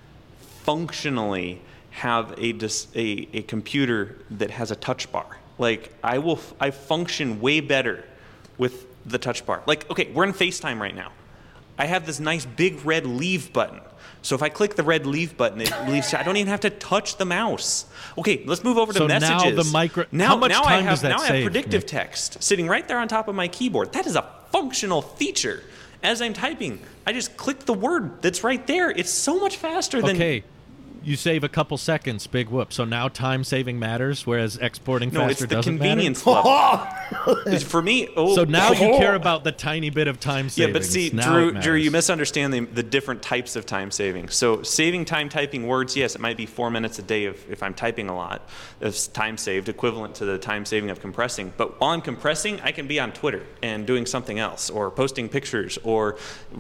functionally have a computer that has a touch bar. Like, I function way better with the touch bar. Like, okay, we're in FaceTime right now. I have this nice big red leave button. So if I click the red leave button, it leaves. I don't even have to touch the mouse. Okay, let's move over to messages. How much time does that now I save? have predictive text sitting right there on top of my keyboard. That is a functional feature. As I'm typing, I just click the word that's right there. It's so much faster than... Okay, you save a couple seconds, big whoop. So now time saving matters, whereas exporting faster doesn't matter? No, it's the convenience level. For me... so now you care about the tiny bit of time savings. Yeah, but see, Drew, you misunderstand the different types of time saving. So saving time typing words, yes, it might be 4 minutes a day if I'm typing a lot. It's time saved, equivalent to the time saving of compressing. But while I'm compressing, I can be on Twitter and doing something else, or posting pictures, or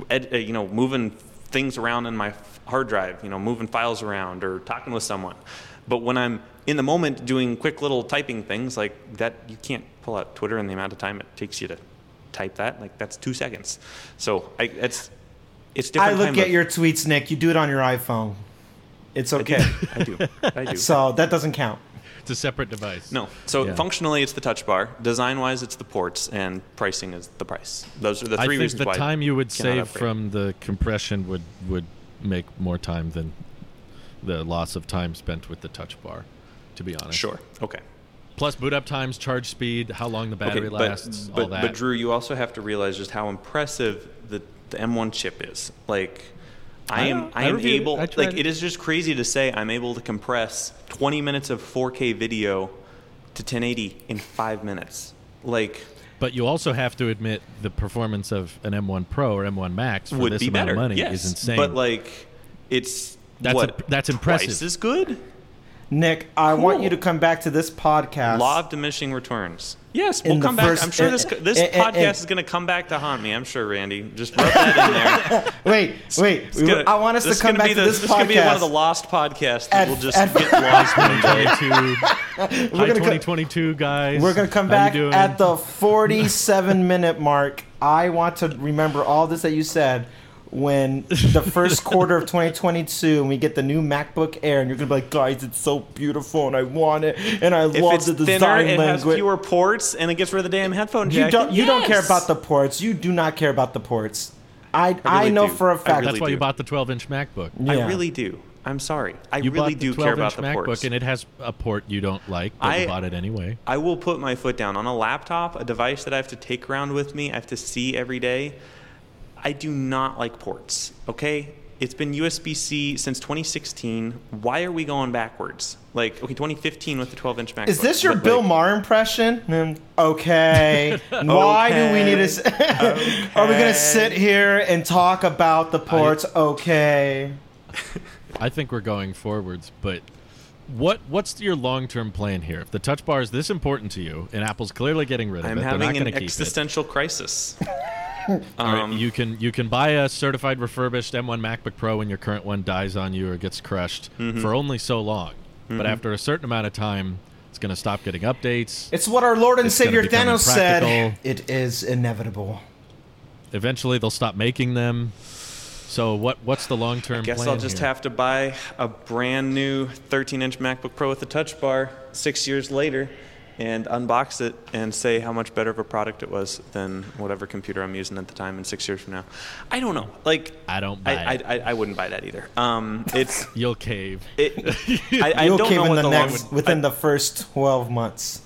moving things around in my hard drive, moving files around or talking with someone. But when I'm in the moment doing quick little typing things like that, you can't pull out Twitter in the amount of time it takes you to type that. Like, that's 2 seconds. So it's different. I look at your tweets, Nick. You do it on your iPhone. It's okay. I do. So that doesn't count. It's a separate device. No. So functionally, it's the touch bar. Design-wise, it's the ports, and pricing is the price. Those are the three reasons why. I think the time you would save from the compression would make more time than the loss of time spent with the touch bar, to be honest. Sure. Okay. Plus boot up times, charge speed, how long the battery lasts, all that. But Drew, you also have to realize just how impressive the M1 chip is. Like, I am able, it is just crazy to say I'm able to compress 20 minutes of 4K video to 1080 in 5 minutes. Like, but you also have to admit the performance of an M1 Pro or M1 Max for this amount of money is insane. But like, that's impressive. Twice as good. Nick, I want you to come back to this podcast. Law of diminishing returns. Yes, we'll come back. I'm sure this podcast is going to come back to haunt me. I'm sure, Randy. Just rub that in there. Wait. I want us to come back to this podcast. This is going to be one of the lost podcasts that will just get lost one day. Hi, 2022, guys. We're going to come back at the 47-minute mark. I want to remember all this that you said when the first quarter of 2022 and we get the new MacBook Air, and you're going to be like, guys, it's so beautiful and I want it and I love the design language. It has fewer ports and it gets rid of the damn headphone jack. You don't care about the ports. You do not care about the ports. I know for a fact. That's why you bought the 12-inch MacBook. Yeah. I really do. I'm sorry. I really do care about the ports. You bought the 12-inch MacBook and it has a port you don't like, but you bought it anyway. I will put my foot down. On a laptop, a device that I have to take around with me, I have to see every day, I do not like ports, okay? It's been USB-C since 2016. Why are we going backwards? Like, okay, 2015 with the 12-inch MacBook. Is this your Bill Maher impression? Okay. Why do we need to... Are we going to sit here and talk about the ports? Okay. I think we're going forwards, but what's your long-term plan here? If the touch bar is this important to you, and Apple's clearly getting rid of it, they're not going to keep it. I'm having an existential crisis. Right, you can buy a certified refurbished M1 MacBook Pro when your current one dies on you or gets crushed for only so long. But after a certain amount of time, it's going to stop getting updates. It's what our Lord and Savior Thanos said. It is inevitable. Eventually, they'll stop making them. So what's the long-term plan? I guess I'll just have to buy a brand new 13-inch MacBook Pro with a touch bar 6 years later and unbox it and say how much better of a product it was than whatever computer I'm using at the time in 6 years from now. I don't know. Like, I don't buy it. I wouldn't buy that either. It's You'll cave. I You'll don't cave know what within the first 12 months.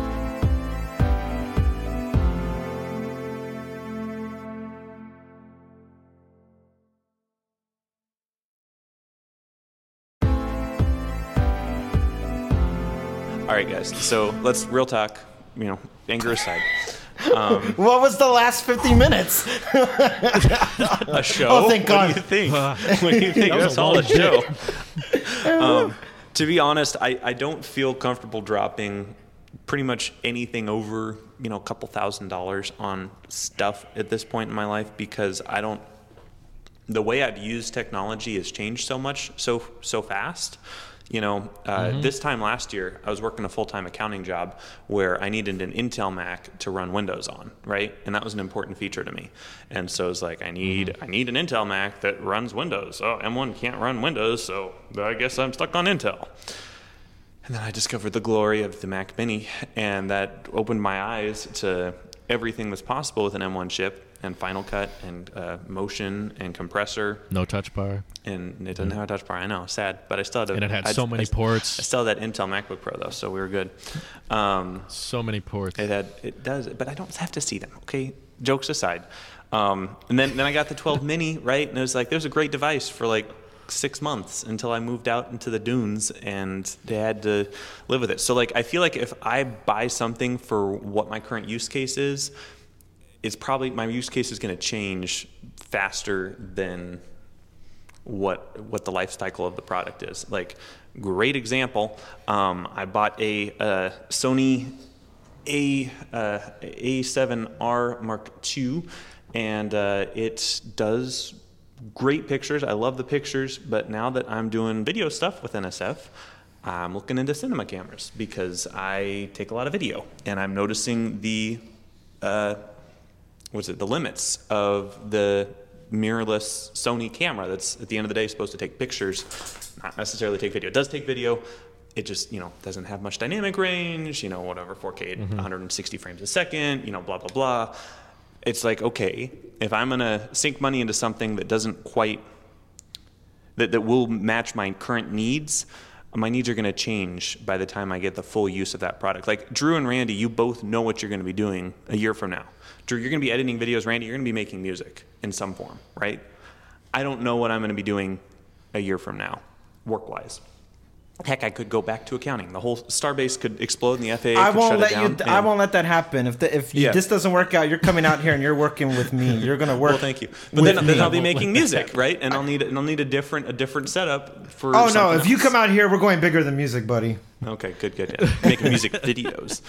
All right, guys. So let's real talk. Anger aside. What was the last 50 minutes? A show? Oh, thank God. What do you think? What do you think? That's all a show. To be honest, I don't feel comfortable dropping pretty much anything over a couple $1,000s on stuff at this point in my life because the way I've used technology has changed so much so fast. This time last year, I was working a full-time accounting job where I needed an Intel Mac to run Windows on, right? And that was an important feature to me. And so it's like, I need an Intel Mac that runs Windows. Oh, M1 can't run Windows, so I guess I'm stuck on Intel. And then I discovered the glory of the Mac Mini, and that opened my eyes to everything that's possible with an M1 chip. And Final Cut and Motion and compressor. No touch bar. And it doesn't have a touch bar. I know, sad, but I still had. And it had so many ports. I still had that Intel MacBook Pro though, so we were good. So many ports. It does, but I don't have to see them. Okay, jokes aside. And then I got the 12 Mini, right? And it was like, there's a great device for like 6 months until I moved out into the dunes and they had to live with it. So like, I feel like if I buy something for what my current use case is, it's probably my use case is going to change faster than what the life cycle of the product is. Like, great example, I bought a Sony A7R Mark II, and it does great pictures. I love the pictures, but now that I'm doing video stuff with NSF, I'm looking into cinema cameras because I take a lot of video, and I'm noticing the limits of the mirrorless Sony camera that's at the end of the day supposed to take pictures, not necessarily take video. It does take video. It just, doesn't have much dynamic range, whatever, 4K, 160 frames a second, blah, blah, blah. It's like, okay, if I'm going to sink money into something that doesn't quite, that will match my current needs, my needs are going to change by the time I get the full use of that product. Like Drew and Randy, you both know what you're going to be doing a year from now. Drew, you're going to be editing videos. Randy, you're going to be making music in some form, right? I don't know what I'm going to be doing a year from now, work-wise. Heck, I could go back to accounting. The whole Starbase could explode and the FAA could shut it down. I won't let that happen. If this doesn't work out, you're coming out here and you're working with me. You're going to work. Well, thank you. But then I'll be making music, right? And I'll need a different setup for. Oh no! If you come out here, we're going bigger than music, buddy. Okay, good. Yeah. Making music videos.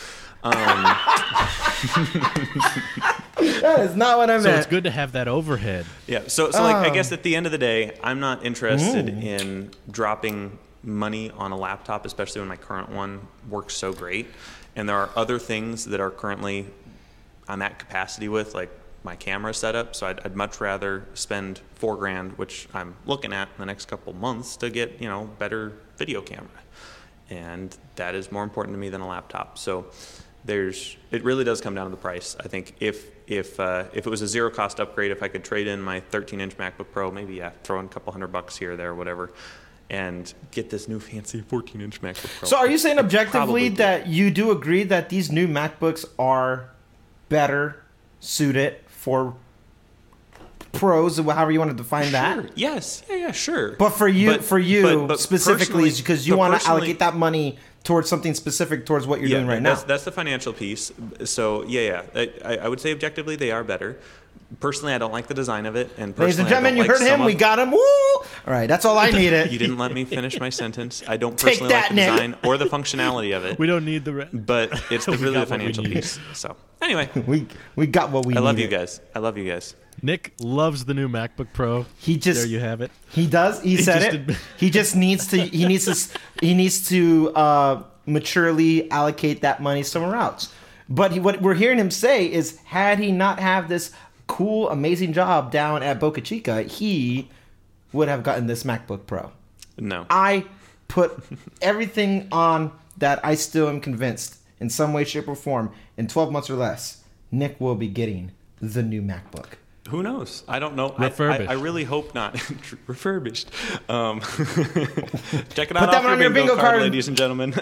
That is not what I meant. So it's good to have that overhead. Yeah. So like, I guess at the end of the day, I'm not interested in dropping money on a laptop, especially when my current one works so great. And there are other things that are currently I'm at capacity with, like my camera setup. So I'd much rather spend $4,000, which I'm looking at in the next couple months, to get better video camera. And that is more important to me than a laptop. So it really does come down to the price. I think if it was a zero cost upgrade, if I could trade in my 13-inch MacBook Pro, maybe throw in a couple $100 here or there, whatever, and get this new fancy 14-inch MacBook Pro. So are you saying objectively that you do agree that these new MacBooks are better suited for pros, however you want to define that? Sure. Yes. Yeah, sure. But for you specifically, is because you want to allocate that money towards something specific, towards what you're doing right now. That's the financial piece. So, yeah. I would say objectively they are better. personally, I don't like the design of it. And ladies and gentlemen, you heard him. We got him. Woo! All right, that's all I needed. You didn't let me finish my sentence. I don't personally like the design or the functionality of it. We don't need the but it's really the financial piece. So anyway, we got what we needed. I love you guys. I love you guys. Nick loves the new MacBook Pro. There you have it. He does. He said it. He just needs to. He needs to maturely allocate that money somewhere else. But what we're hearing him say is, had he not have this cool, amazing job down at Boca Chica, he would have gotten this MacBook Pro. No. I put everything on that. I still am convinced, in some way, shape, or form, in 12 months or less, Nick will be getting the new MacBook. Who knows? I don't know. Refurbished. I really hope not. Refurbished. Check it out Put off that your on your bingo card, ladies and gentlemen.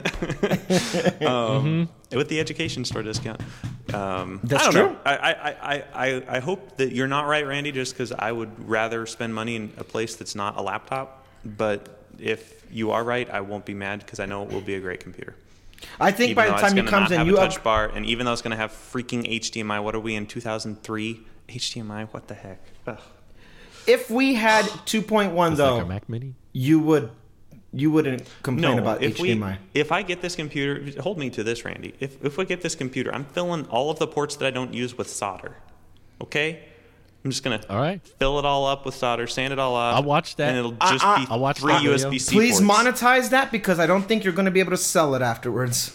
With the education store discount. That's I don't true. know. I hope that you're not right, Randy, just because I would rather spend money in a place that's not a laptop. But if you are right, I won't be mad because I know it will be a great computer. I think by the time he comes in, you have a touch bar, and even though it's going to have freaking HDMI, what are we in 2003? HDMI, what the heck? Ugh. If we had 2.1 though, like a Mac Mini? you wouldn't complain about HDMI. If I get this computer, hold me to this, Randy. If we get this computer, I'm filling all of the ports that I don't use with solder. Okay? I'm just gonna fill it all up with solder, sand it all up. I'll watch that. And it'll just be I'll watch 3 USB-C Please ports. monetize that, because I don't think you're going to be able to sell it afterwards.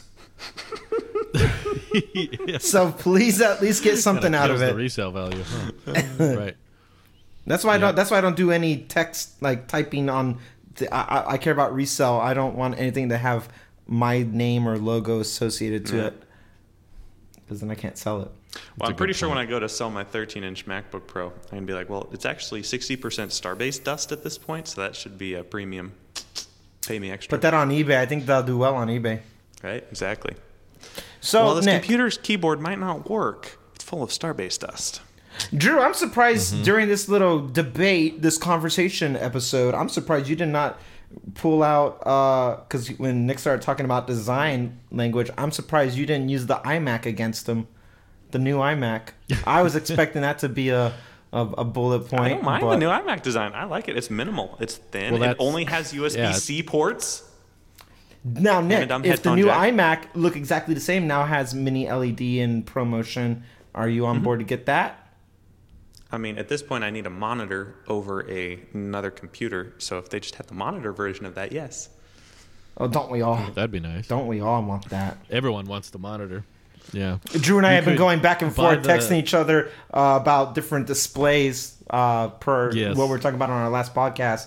So please at least get something out of it. The resale value, huh? Right. That's why I don't do any text like typing on. I care about resell. I don't want anything to have my name or logo associated to it, because then I can't sell it. Well, I'm pretty sure when I go to sell my 13-inch MacBook Pro, I'm going to be like, well, it's actually 60% Starbase dust at this point, so that should be a premium. Pay me extra. Put that on eBay. I think they'll do well on eBay. Right? Exactly. So, well, this Nick, computer's keyboard might not work. It's full of Starbase dust. Drew, I'm surprised during this little debate, this conversation episode, I'm surprised you did not pull out, because when Nick started talking about design language, I'm surprised you didn't use the iMac against him, the new iMac. I was expecting that to be a bullet point. I don't mind the new iMac design. I like it. It's minimal. It's thin. It only has USB-C ports. Now, Nick, if the new iMac look exactly the same, now has mini LED and ProMotion, are you on board to get that? I mean, at this point, I need a monitor over another computer. So if they just have the monitor version of that, yes. Oh, don't we all? That'd be nice. Don't we all want that? Everyone wants the monitor. Yeah. Drew and I have been going back and forth, texting each other about different displays per what we're talking about on our last podcast.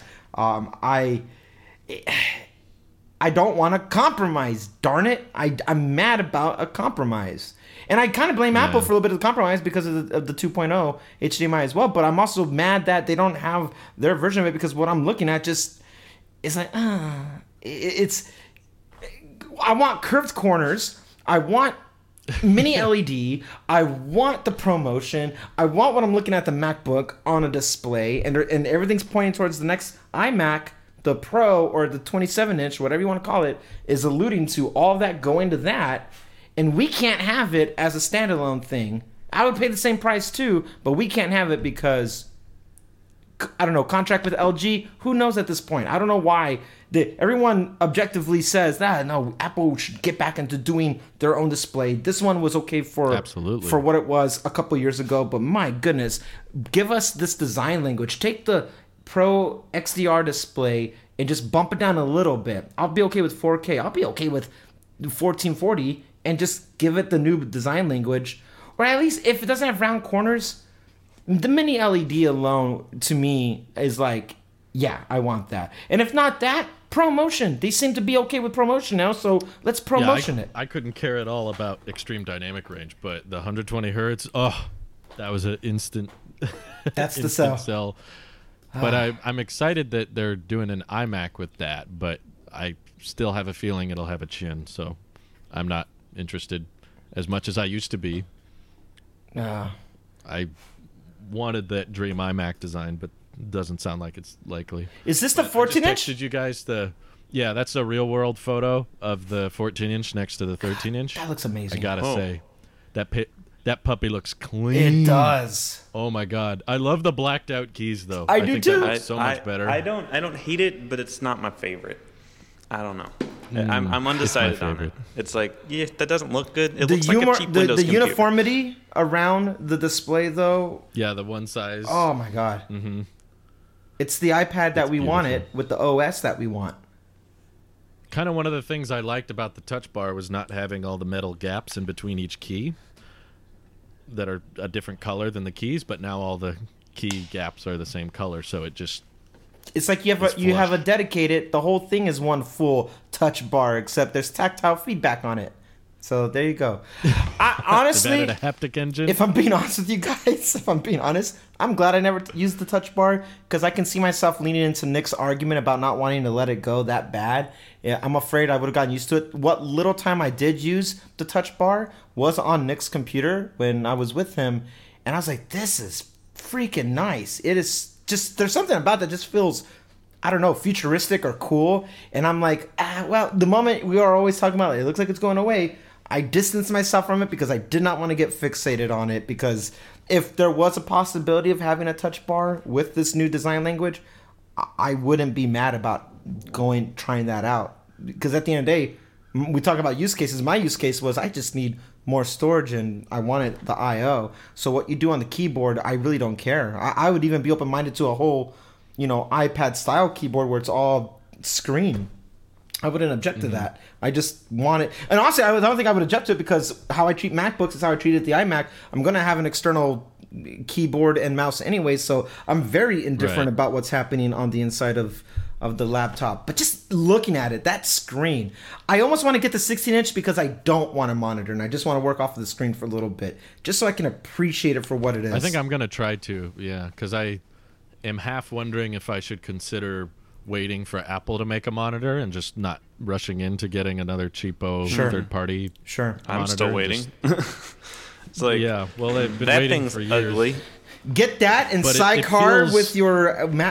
I don't want to compromise. Darn it. I'm mad about a compromise. And I kind of blame Apple for a little bit of the compromise because of the 2.0 HDMI as well. But I'm also mad that they don't have their version of it, because what I'm looking at just is like, it's. I want curved corners. I want mini LED. I want the ProMotion. I want what I'm looking at the MacBook on a display, and everything's pointing towards the next iMac. The Pro or the 27-inch, whatever you want to call it, is alluding to all of that going to that, and we can't have it as a standalone thing. I would pay the same price too, but we can't have it because, I don't know, contract with LG? Who knows at this point? I don't know why. Everyone objectively says that, no, Apple should get back into doing their own display. This one was okay for what it was a couple years ago, but my goodness, give us this design language. Take the Pro XDR display and just bump it down a little bit. I'll be okay with 4K. I'll be okay with 1440, and just give it the new design language. Or at least if it doesn't have round corners, the mini LED alone to me is like, yeah, I want that. And if not that, ProMotion. They seem to be okay with ProMotion now, so let's ProMotion it. I couldn't care at all about extreme dynamic range, but the 120 hertz, that was an instant. That's the sell. But I'm excited that they're doing an iMac with that, but I still have a feeling it'll have a chin, so I'm not interested as much as I used to be. I wanted that dream iMac design, but it doesn't sound like it's likely. Is this the 14-inch? I just texted you guys that's a real-world photo of the 14-inch next to the 13-inch. That looks amazing. I gotta say, that That puppy looks clean. It does. Oh my god, I love the blacked out keys though. I do think too. That looks so much better. I don't hate it, but it's not my favorite. I don't know. I'm undecided on it. It's like, yeah, that doesn't look good. It looks like a cheap Windows computer. Uniformity around the display, though. Yeah, the one size. Oh my god. Mm-hmm. It's the iPad that we wanted with the OS that we want. Kind of one of the things I liked about the touch bar was not having all the metal gaps in between each key that are a different color than the keys, but now all the key gaps are the same color, so it just... It's like you have a dedicated... The whole thing is one full touch bar, except there's tactile feedback on it. So there you go. Honestly, a haptic engine. If I'm being honest with you guys, I'm glad I never used the touch bar, because I can see myself leaning into Nick's argument about not wanting to let it go that bad. Yeah, I'm afraid I would have gotten used to it. What little time I did use the touch bar was on Nick's computer when I was with him, and I was like, this is freaking nice. It is just, there's something about that just feels, I don't know, futuristic or cool. And I'm like, well, the moment we are always talking about it looks like it's going away, I distanced myself from it because I did not want to get fixated on it, because if there was a possibility of having a touch bar with this new design language, I wouldn't be mad about trying that out. Because at the end of the day, we talk about use cases. My use case was I just need more storage and I wanted the I/O. So what you do on the keyboard, I really don't care. I would even be open-minded to a whole, iPad-style keyboard where it's all screen. I wouldn't object to that. I just want it. And honestly, I don't think I would object to it, because how I treat MacBooks is how I treated the iMac. I'm going to have an external keyboard and mouse anyway, so I'm very indifferent about what's happening on the inside of the laptop. But just looking at it, that screen, I almost want to get the 16-inch because I don't want a monitor, and I just want to work off of the screen for a little bit, just so I can appreciate it for what it is. I think I'm going to try to, because I am half wondering if I should consider waiting for Apple to make a monitor and just not rushing into getting another cheapo third-party monitor. I'm still waiting. It's like, they've been that waiting thing's for years. ugly. Get that and sidecar with your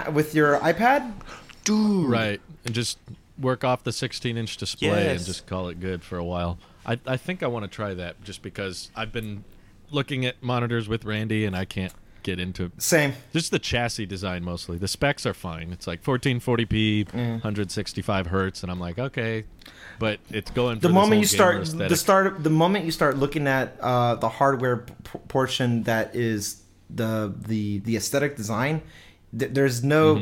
iPad? Dude. Right, and just work off the 16-inch display and just call it good for a while. I think I want to try that, just because I've been looking at monitors with Randy and I can't get into same. Just the chassis design mostly. The specs are fine. It's like 1440p, 165 hertz, and I'm like, okay, but it's going for the moment you start looking at the hardware portion that is the aesthetic design. There's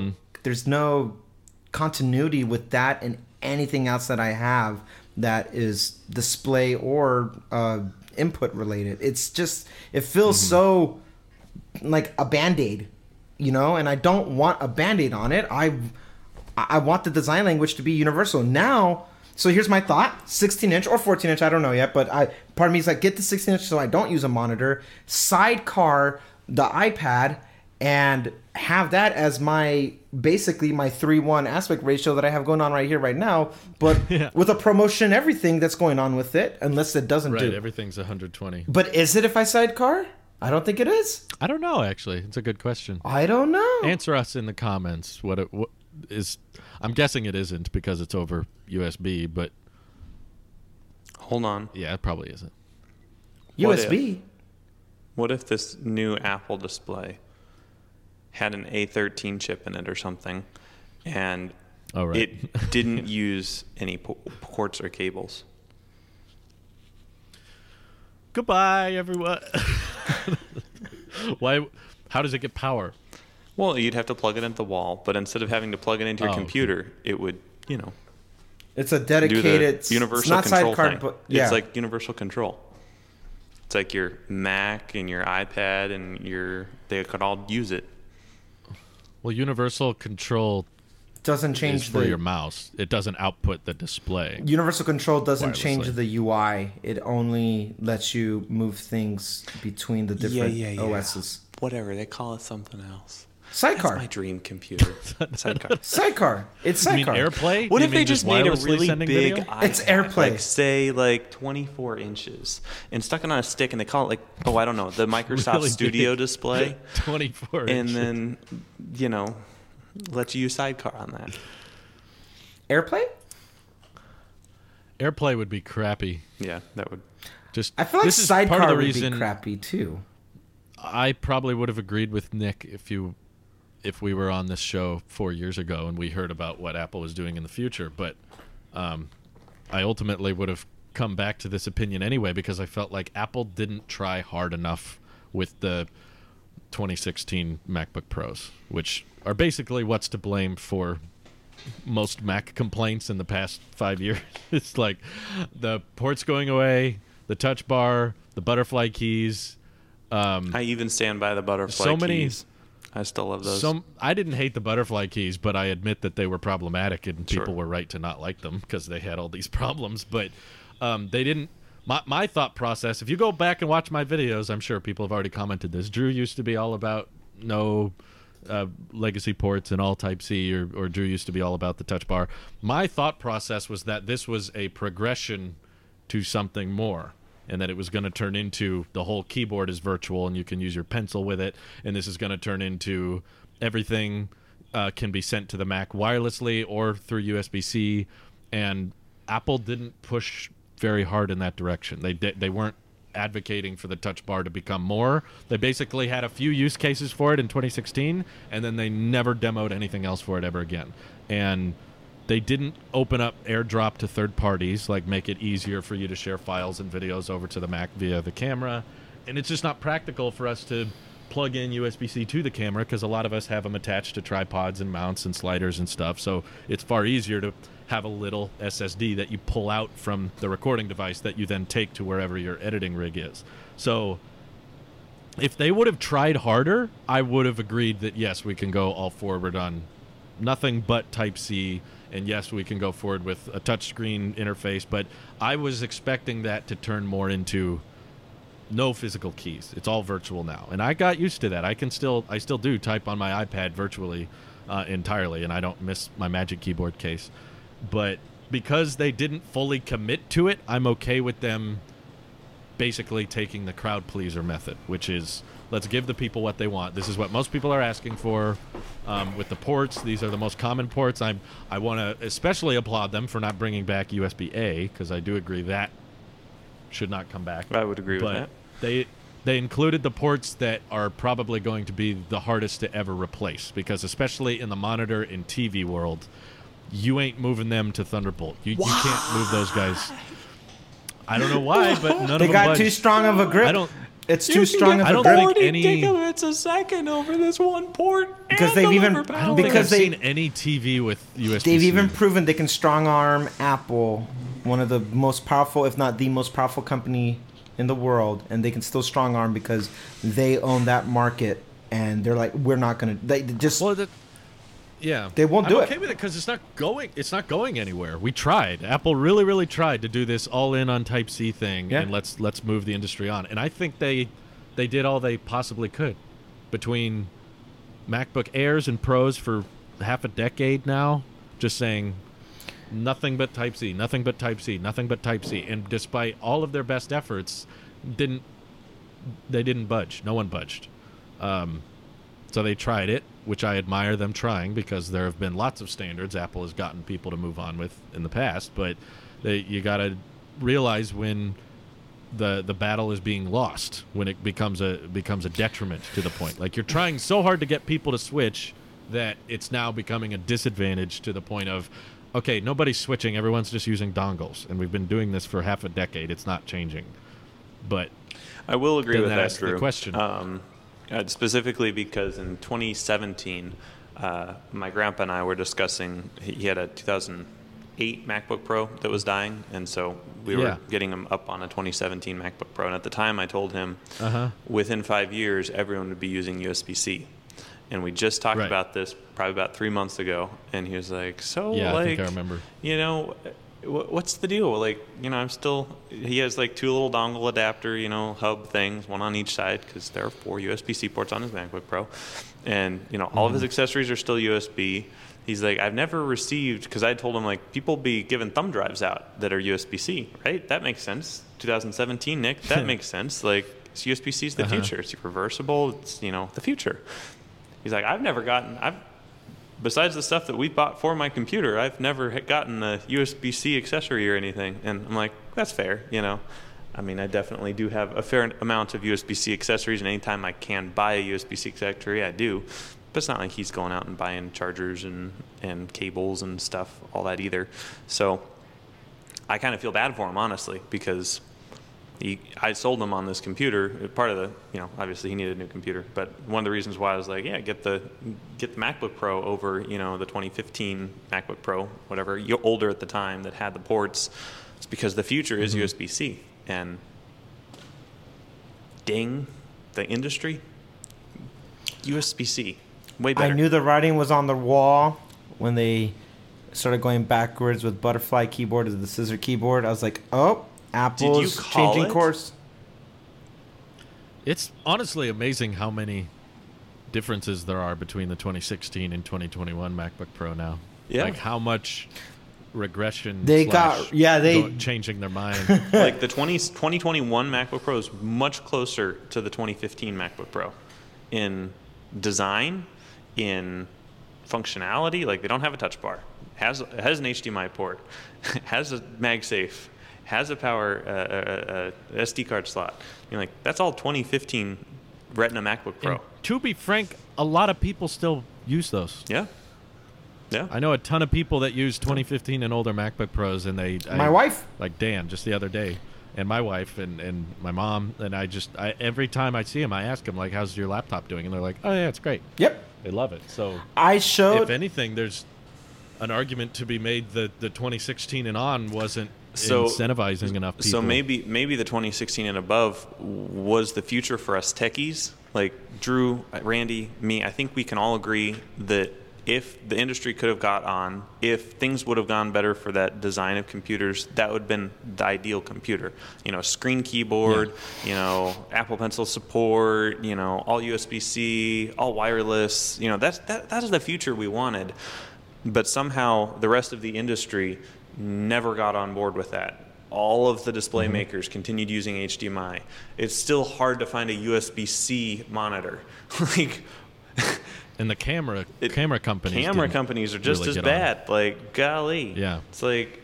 no continuity with that and anything else that I have that is display or input related. It's just, it feels so like a Band-Aid, and I don't want a Band-Aid on it. I want the design language to be universal. Now, so here's my thought, 16-inch or 14-inch, I don't know yet, but part of me is like, get the 16-inch so I don't use a monitor, sidecar the iPad, and have that as basically my 3:1 aspect ratio that I have going on right here, right now, but with a promotion, everything that's going on with it, unless it doesn't do. Right, everything's 120. But is it if I sidecar? I don't think it is. I don't know, actually. It's a good question. I don't know. Answer us in the comments what is. I'm guessing it isn't because it's over USB, but... Hold on. Yeah, it probably isn't. USB? What if this new Apple display had an A13 chip in it or something, and it didn't use any ports or cables? Goodbye, everyone. Why? How does it get power? Well, you'd have to plug it into the wall, but instead of having to plug it into your computer, it would, It's a dedicated... do the universal control thing. It's like universal control. It's like your Mac and your iPad and they could all use it. Well, universal control doesn't change for your mouse. It doesn't output the display. Universal control doesn't change the UI. It only lets you move things between the different OSs. Whatever, they call it something else. Sidecar. That's my dream computer. Sidecar. Sidecar. It's Sidecar. You mean AirPlay? What if they just made a really big iPad, it's AirPlay. Like 24 inches, and stuck it on a stick, and they call it I don't know, the Microsoft really Studio big. display. 24 inches. And then, let you use Sidecar on that. AirPlay? AirPlay would be crappy. Yeah, that would. I feel like Sidecar would be crappy too. I probably would have agreed with Nick if we were on this show 4 years ago and we heard about what Apple was doing in the future. But I ultimately would have come back to this opinion anyway because I felt like Apple didn't try hard enough with the 2016 MacBook Pros, which are basically what's to blame for most Mac complaints in the past 5 years. It's like the ports going away, the touch bar, the butterfly keys. I even stand by the butterfly keys. I still love those. I didn't hate the butterfly keys, but I admit that they were problematic, and people were right to not like them because they had all these problems. But they didn't. My thought process, if you go back and watch my videos, I'm sure people have already commented this. Drew used to be all about no legacy ports and all Type-C, or Drew used to be all about the touch bar. My thought process was that this was a progression to something more, and that it was going to turn into the whole keyboard is virtual and you can use your pencil with it, and this is going to turn into everything can be sent to the Mac wirelessly or through USB-C, and Apple didn't push very hard in that direction. They weren't advocating for the touch bar to become more. They basically had a few use cases for it in 2016, and then they never demoed anything else for it ever again. And they didn't open up AirDrop to third parties, like make it easier for you to share files and videos over to the Mac via the camera. And it's just not practical for us to plug in USB-C to the camera because a lot of us have them attached to tripods and mounts and sliders and stuff. So it's far easier to have a little SSD that you pull out from the recording device that you then take to wherever your editing rig is. So if they would have tried harder, I would have agreed that, yes, we can go all forward on nothing but Type-C, and yes, we can go forward with a touchscreen interface, but I was expecting that to turn more into no physical keys. It's all virtual now, and I got used to that. I still do type on my iPad virtually entirely, and I don't miss my Magic Keyboard case. But because they didn't fully commit to it, I'm okay with them basically taking the crowd pleaser method, which is let's give the people what they want. This is what most people are asking for with the ports. These are the most common ports. I want to especially applaud them for not bringing back USB-A, because I do agree that should not come back. I would agree with that. They included the ports that are probably going to be the hardest to ever replace, because especially in the monitor and TV world, you ain't moving them to Thunderbolt. You can't move those guys. I don't know why, but none of them They got budged. too strong of a grip. It's too strong of a grip. I don't think any gigabits a second over this one port. Because they've even I don't think I've seen any TV with USB-C. They've even proven they can strong arm Apple, one of the most powerful, if not the most powerful company in the world, and they can still strong arm because they own that market, and they're like, we're not gonna. They just. Yeah, they won't do it. I'm okay with it because it's not going anywhere. We tried. Apple really, really tried to do this all-in on Type-C thing, and let's move the industry on. And I think they did all they possibly could between MacBook Airs and Pros for half a decade now, just saying nothing but Type-C, nothing but Type-C, nothing but Type-C. And despite all of their best efforts, they didn't budge. No one budged. So they tried it, which I admire them trying, because there have been lots of standards Apple has gotten people to move on with in the past. But you got to realize when the battle is being lost, when it becomes a detriment to the point. Like, you're trying so hard to get people to switch that it's now becoming a disadvantage to the point of, okay, nobody's switching, everyone's just using dongles, and we've been doing this for half a decade. It's not changing. But I will agree with that, Drew. The question. Specifically because in 2017, my grandpa and I were discussing, he had a 2008 MacBook Pro that was dying, and so we were getting him up on a 2017 MacBook Pro. And at the time, I told him, within 5 years, everyone would be using USB-C. And we just talked about this probably about 3 months ago, and he was like, I think I remember. You know, what's the deal? Like, you know, he has like two little dongle adapter, you know, hub things, one on each side, because there are 4 USB-C ports on his MacBook Pro. And, you know, all of his accessories are still USB. He's like, I've never received, because I told him, like, people be giving thumb drives out that are USB-C, right? That makes sense. 2017, Nick, that makes sense. Like, USB-C is the future. It's reversible. It's, you know, the future. He's like, besides the stuff that we bought for my computer, I've never gotten a USB-C accessory or anything. And I'm like, that's fair, you know. I mean, I definitely do have a fair amount of USB-C accessories, and anytime I can buy a USB-C accessory, I do. But it's not like he's going out and buying chargers and cables and stuff, all that either. So I kind of feel bad for him, honestly, because I sold him on this computer. Part of the, obviously he needed a new computer, but one of the reasons why I was like, yeah, get the MacBook Pro over, the 2015 MacBook Pro, whatever, older at the time, that had the ports. It's because the future is USB-C. And ding, the industry, USB-C, way better. I knew the writing was on the wall when they started going backwards with butterfly keyboard as the scissor keyboard. I was like, oh, Apple's changing course. It's honestly amazing how many differences there are between the 2016 and 2021 MacBook Pro now. Yeah. Like how much regression changing their mind. Like the 2021 MacBook Pro is much closer to the 2015 MacBook Pro in design, in functionality. Like they don't have a touch bar, has an HDMI port, has a MagSafe, has a power SD card slot. Like that's all 2015 Retina MacBook Pro. And to be frank, a lot of people still use those. Yeah. Yeah. I know a ton of people that use 2015 and older MacBook Pros, and my wife, like Dan, just the other day, and my wife and my mom, and I every time I see them, I ask them like, "How's your laptop doing?" And they're like, "Oh yeah, it's great." Yep. They love it. So if anything, there's an argument to be made that the 2016 and on wasn't incentivizing enough people. So maybe the 2016 and above was the future for us techies, like Drew, Randy, me. I think we can all agree that if the industry could have got on, if things would have gone better for that design of computers, that would have been the ideal computer. Screen keyboard, Apple Pencil support, all USB-C, all wireless. That is the future we wanted. But somehow the rest of the industry never got on board with that. All of the display makers continued using HDMI. It's still hard to find a USB-C monitor. And the camera companies are just really as bad. Like, golly. Yeah. It's like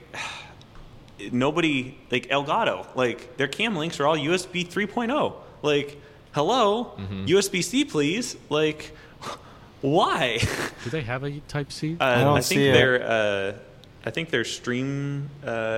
nobody, like Elgato, like their cam links are all USB 3.0. Like, hello, USB-C, please. Like, why? Do they have a Type C? I think their stream,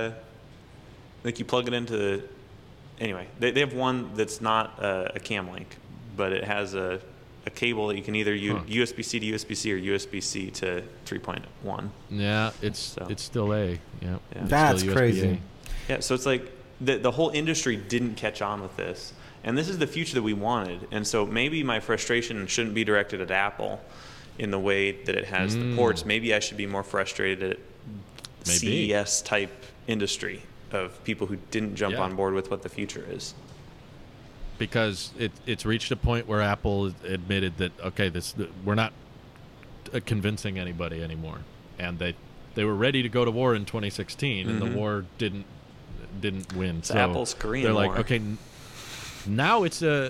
like you plug it into. Anyway, they have one that's not a cam link, but it has a cable that you can either use USB-C to USB-C or USB-C to 3.1. Yeah, it's still A. Yeah. That's crazy. Yeah, so it's like the whole industry didn't catch on with this, and this is the future that we wanted. And so maybe my frustration shouldn't be directed at Apple in the way that it has the ports. Maybe I should be more frustrated at CES type industry of people who didn't jump on board with what the future is. Because it's reached a point where Apple admitted that we're not convincing anybody anymore, and they were ready to go to war in 2016, and the war didn't win. It's so Apple's Korean they're like, war. okay, now it's a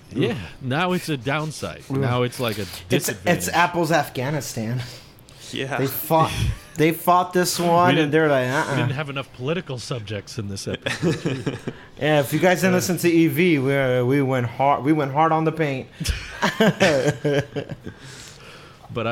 downside. Now it's like a disadvantage. It's Apple's Afghanistan. Yeah, they fought this one, and they're like, We didn't have enough political subjects in this episode. Yeah, if you guys didn't listen to EV, we went hard. We went hard on the paint. But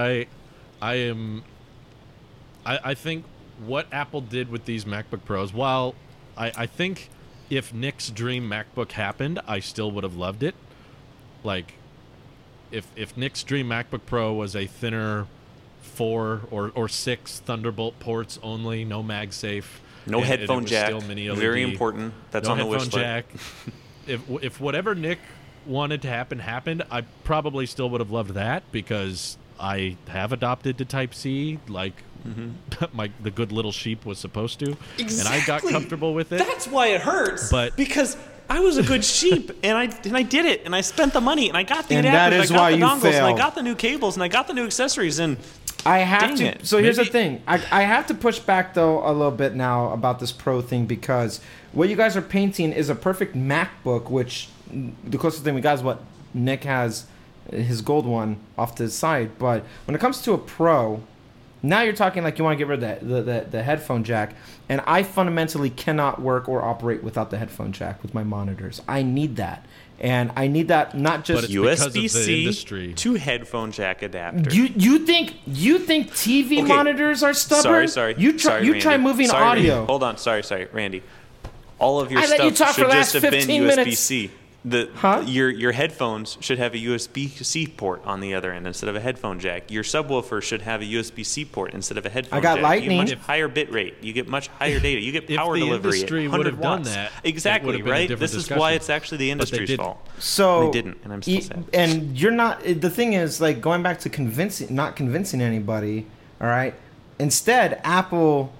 I think what Apple did with these MacBook Pros, while I think if Nick's dream MacBook happened, I still would have loved it. Like, if Nick's dream MacBook Pro was a thinner 4 or 6 Thunderbolt ports only, no MagSafe, no headphone jack, very important. That's on the wish list. Jack. If whatever Nick wanted to happen happened, I probably still would have loved that, because I have adopted to Type C, like the good little sheep was supposed to, exactly. And I got comfortable with it. That's why it hurts. But because I was a good sheep, and I did it, and I spent the money, and I got the adapters, and I got the dongles, failed. and I got the new cables, and I got the new accessories, and I have to. It. So here's the thing. I have to push back though a little bit now about this Pro thing, because what you guys are painting is a perfect MacBook, which the closest thing we got is what Nick has, his gold one off to the side. But when it comes to a Pro, Now you're talking like you want to get rid of the headphone jack, and I fundamentally cannot work or operate without the headphone jack with my monitors. I need that, and I need that not just USB-C to headphone jack adapter. You think TV monitors are stubborn? Sorry. You try moving audio. Randy. Hold on. Sorry, Randy. All of your I stuff should just have been USB-C. Your headphones should have a USB-C port on the other end instead of a headphone jack. Your subwoofer should have a USB-C port instead of a headphone jack. I got lightning. You get much higher bit rate. You get much higher data. You get power delivery at 100 watts. If the industry would have done that, exactly, right? This is why it's actually the industry's fault. So they didn't, and I'm still sad. And you're not. The thing is, like, going back to not convincing anybody. All right. Instead, Apple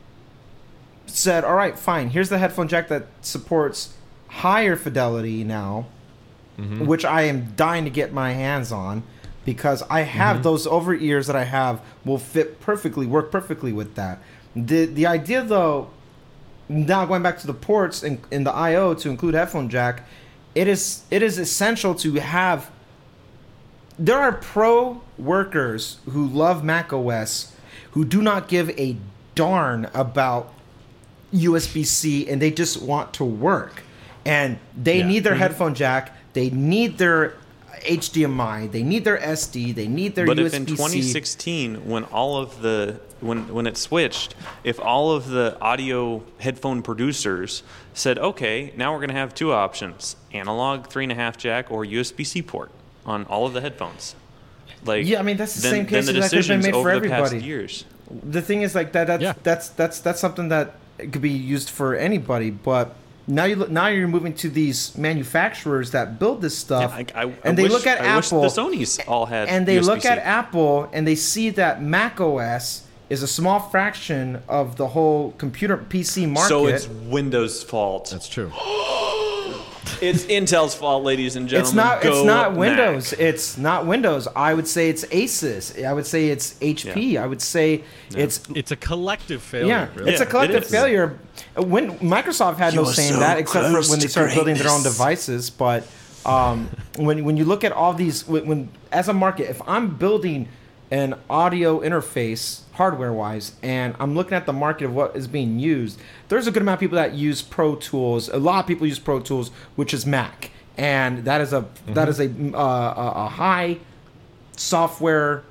said, "All right, fine. Here's the headphone jack that supports higher fidelity now," which I am dying to get my hands on, because I have those over ears that I have will work perfectly with that. The idea, though, now going back to the ports and in the I/O to include headphone jack, it is essential to have. There are pro workers who love Mac OS who do not give a darn about USB-C, and they just want to work. And they need their headphone jack, they need their HDMI, they need their SD, they need their USB-C. But if in 2016, when it switched, if all of the audio headphone producers said, okay, now we're going to have two options, analog 3.5 jack or USB-C port on all of the headphones. Like, yeah, I mean, that's the same case that could have been made for everybody. Years. The thing is, like, that's something that could be used for anybody, but now you're moving to these manufacturers that build this stuff, and they look at Apple. Wish the Sonys all had. And they USB-C. look at Apple and they see that Mac OS is a small fraction of the whole computer PC market. So it's Windows' fault. That's true. It's Intel's fault, ladies and gentlemen. It's not Windows. Mac. It's not Windows. I would say it's Asus. I would say it's HP. Yeah. I would say it's a collective failure. Yeah, really. it's a collective failure. When Microsoft had no say in that, except for when they started building their own devices. But when you look at all these, as a market, if I'm building an audio interface hardware-wise, and I'm looking at the market of what is being used, there's a good amount of people that use Pro Tools. A lot of people use Pro Tools, which is Mac, and that is a high software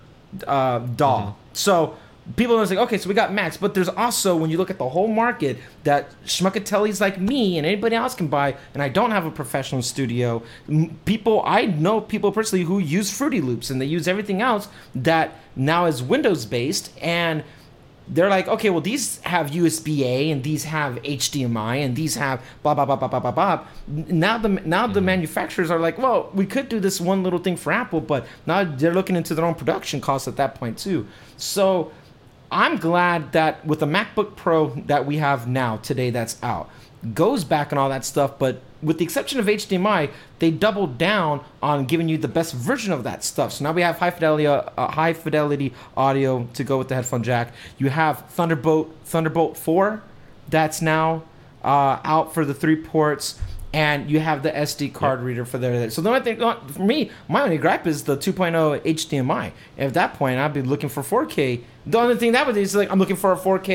DAW. So people are like, okay, so we got Macs, but there's also, when you look at the whole market, that schmuckatellis like me and anybody else can buy, and I don't have a professional studio. I know people personally who use Fruity Loops, and they use everything else that now is Windows based, and they're like, okay, well, these have USB-A, and these have HDMI, and these have blah blah blah blah blah blah blah. Now the manufacturers are like, well, we could do this one little thing for Apple, but now they're looking into their own production costs at that point too. So I'm glad that with the MacBook Pro that we have now today, that's out, goes back and all that stuff, but with the exception of HDMI, they doubled down on giving you the best version of that stuff. So now we have high fidelity audio to go with the headphone jack. You have Thunderbolt 4 that's now out for the 3 ports, and you have the SD card reader for there. So the only thing for me, my only gripe is the 2.0 HDMI. At that point, I'd be looking for 4K. The only thing that would be is like I'm looking for a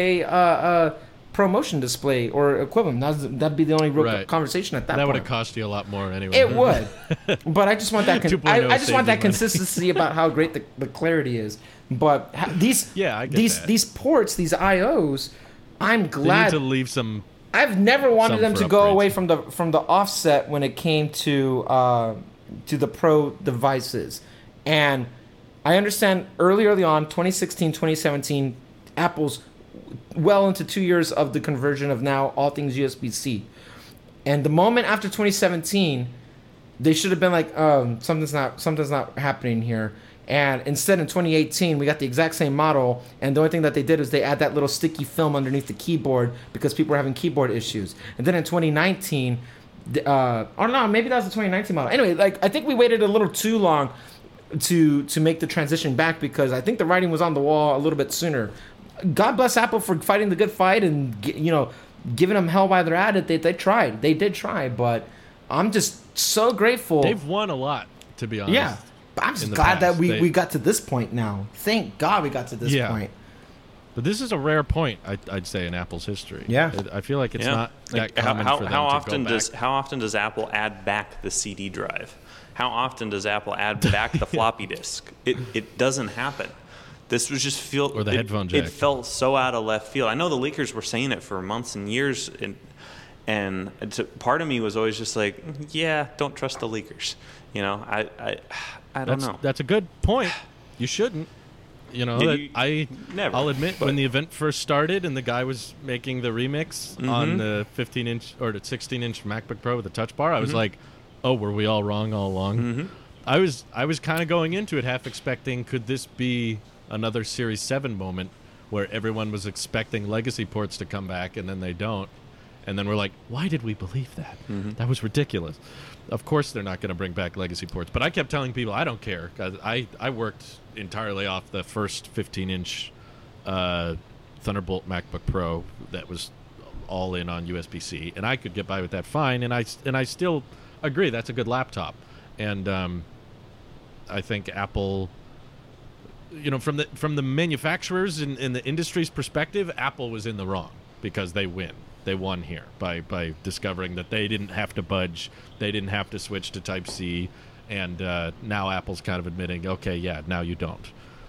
4K ProMotion display or equivalent. That'd be the only real conversation at that point. That would have cost you a lot more anyway. It would, but I just want that. I just want that consistency about how great the clarity is. But these ports, these IOs, I'm glad they need to leave some. I've never wanted them to go away from the offset when it came to the Pro devices, and I understand early on, 2016, 2017, Apple's well into 2 years of the conversion of now all things USB-C. And the moment after 2017, they should have been like, something's not happening here. And instead, in 2018, we got the exact same model, and the only thing that they did is they add that little sticky film underneath the keyboard because people were having keyboard issues. And then in 2019, or no, maybe that was the 2019 model. Anyway, like I think we waited a little too long to make the transition back because I think the writing was on the wall a little bit sooner. God bless Apple for fighting the good fight and giving them hell while they're at it. They tried. They did try, but I'm just so grateful. They've won a lot, to be honest. Yeah, but I'm just glad that we got to this point now. Thank God we got to this point. But this is a rare point, I'd say, in Apple's history. Yeah. I feel like it's not that common for them how to often go back. How often does Apple add back the CD drive? How often does Apple add back the floppy disk? It doesn't happen. This was just or the headphone jack. It felt so out of left field. I know the leakers were saying it for months and years, and part of me was always just like, yeah, don't trust the leakers. You know, I don't know. That's a good point. You shouldn't. You know, I'll admit, when the event first started and the guy was making the remix on the 15-inch or the 16-inch MacBook Pro with the Touch Bar, I was like, oh, were we all wrong all along? I was kind of going into it half expecting, could this be another Series 7 moment where everyone was expecting legacy ports to come back and then they don't? And then we're like, why did we believe that? That was ridiculous. Of course they're not going to bring back legacy ports. But I kept telling people, I don't care. 'Cause I worked entirely off the first 15-inch Thunderbolt MacBook Pro that was all in on USB-C. And I could get by with that fine. And I still agree that's a good laptop. And I think Apple, you know, from the manufacturers and the industry's perspective, Apple was in the wrong because they win. They won here by discovering that they didn't have to budge, they didn't have to switch to Type-C, and now Apple's kind of admitting, okay, yeah, now you don't.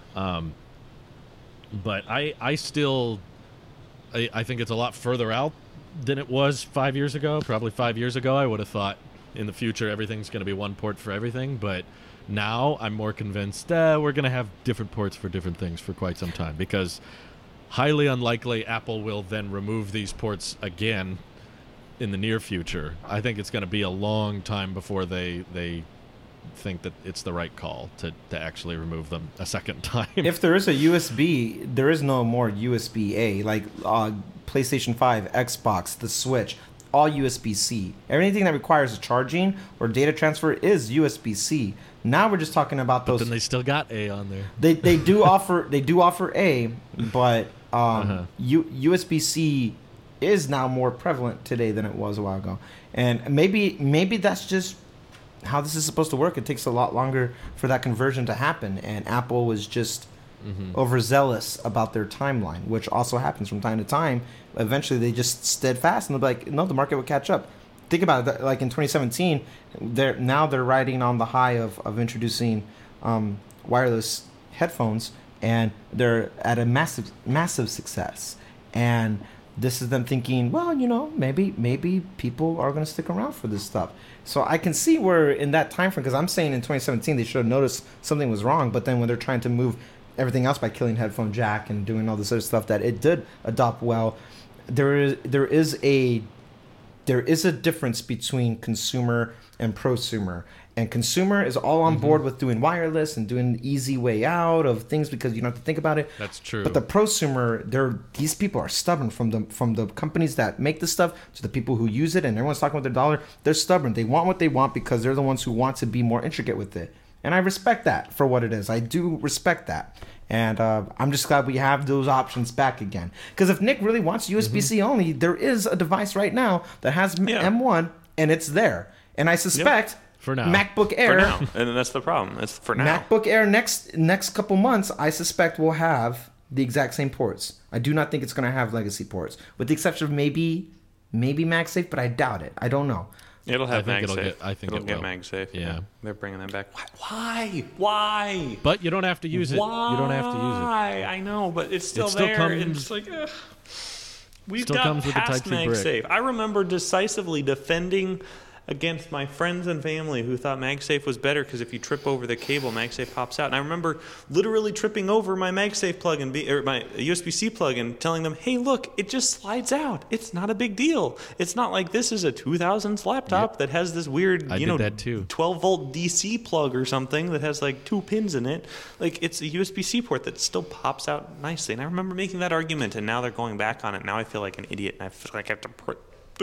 But I still think it's a lot further out than it was 5 years ago. Probably 5 years ago, I would have thought in the future everything's going to be one port for everything, but now I'm more convinced we're going to have different ports for different things for quite some time, because highly unlikely Apple will then remove these ports again in the near future. I think it's going to be a long time before they think that it's the right call to actually remove them a second time. If there is a USB, there is no more USB-A. Like PlayStation 5, Xbox, the Switch, all USB-C. Everything that requires a charging or data transfer is USB-C. Now we're just talking about those. But then they still got A on there. They do offer A, but USB-C is now more prevalent today than it was a while ago. And maybe that's just how this is supposed to work. It takes a lot longer for that conversion to happen, and Apple was just overzealous about their timeline, which also happens from time to time. Eventually, they just steadfast, and they'll be like, no, the market will catch up. Think about it. Like in 2017, they're riding on the high of introducing wireless headphones, and they're at a massive success. And this is them thinking, well, you know, maybe people are going to stick around for this stuff. So I can see where in that time frame, because I'm saying in 2017 they should have noticed something was wrong, but then when they're trying to move everything else by killing headphone jack and doing all this other stuff that it did adopt well, there is a difference between consumer and prosumer. And consumer is all on board with doing wireless and doing the easy way out of things because you don't have to think about it. That's true. But the prosumer, these people are stubborn, from the companies that make the stuff to the people who use it, and everyone's talking about their dollar. They're stubborn. They want what they want because they're the ones who want to be more intricate with it. And I respect that for what it is. I do respect that. And I'm just glad we have those options back again. Because if Nick really wants USB-C only, there is a device right now that has M1, and it's there. And I suspect for now, MacBook Air. For now, and that's the problem. It's for now. MacBook Air next couple months, I suspect will have the exact same ports. I do not think it's going to have legacy ports, with the exception of maybe MagSafe, but I doubt it. I don't know. It'll have MagSafe. I think it'll get MagSafe. Yeah, they're bringing that back. Why? But you don't have to use it. Why? You don't have to use it. I know, but it's still there. It's like we've got past MagSafe. I remember decisively defending against my friends and family who thought MagSafe was better because if you trip over the cable, MagSafe pops out. And I remember literally tripping over my MagSafe plug or my USB-C plug and telling them, hey, look, it just slides out. It's not a big deal. It's not like this is a 2000s laptop that has this weird, 12-volt DC plug or something that has like 2 pins in it. Like, it's a USB-C port that still pops out nicely. And I remember making that argument, and now they're going back on it. Now I feel like an idiot, and I feel like I have to put...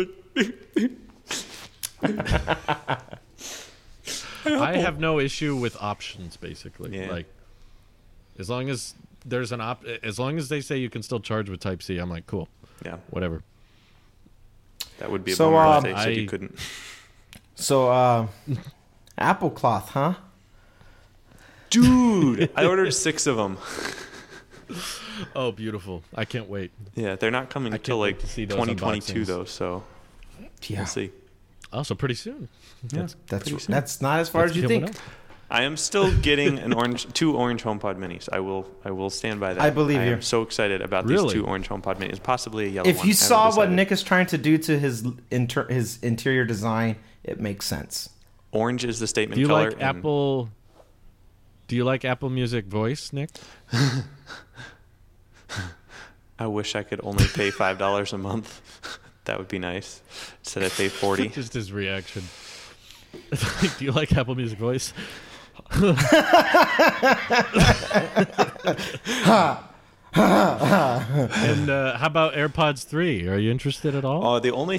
I have no issue with options, basically. Yeah. Like, as long as there's as long as they say you can still charge with Type-C, I'm like, cool. Yeah. Whatever. That would be a bummer if they said you couldn't. So, Apple cloth, huh? Dude, I ordered 6 of them. Oh, beautiful! I can't wait. Yeah, they're not coming until like to see those 2022 unboxings. though, so we'll see. Also, pretty soon. That's not as far as you think. I am still getting two orange HomePod minis. I will stand by that. I believe you. I'm so excited about these two orange HomePod minis. Possibly a yellow one. If you saw what Nick is trying to do to his interior design, it makes sense. Orange is the statement Do you color. like Apple? Do you like Apple Music Voice, Nick? I wish I could only pay $5 a month. That would be nice. Instead, I pay $40. Just his reaction. Do you like Apple Music Voice? And how about AirPods 3? Are you interested at all? Oh, the only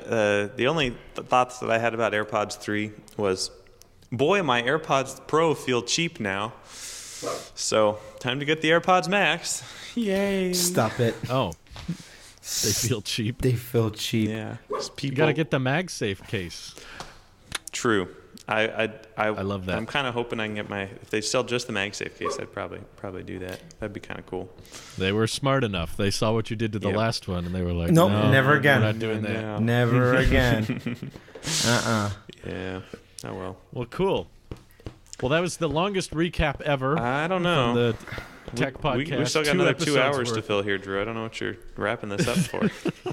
thoughts that I had about AirPods 3 was, boy, my AirPods Pro feel cheap now. So, time to get the AirPods Max. Yay! Stop it. Oh, they feel cheap. They feel cheap. Yeah, You gotta get the MagSafe case. True. I love that. I'm kind of hoping I can get if they sell just the MagSafe case, I'd probably do that. That'd be kind of cool. They were smart enough. They saw what you did to the last one, and they were like, nope, no, never again. We're not doing that. Never again. Yeah. Oh well. Well, cool. Well, that was the longest recap ever. I don't know. The Tech Podcast. We still got another 2 hours worth. to fill here, Drew. I don't know what you're wrapping this up for.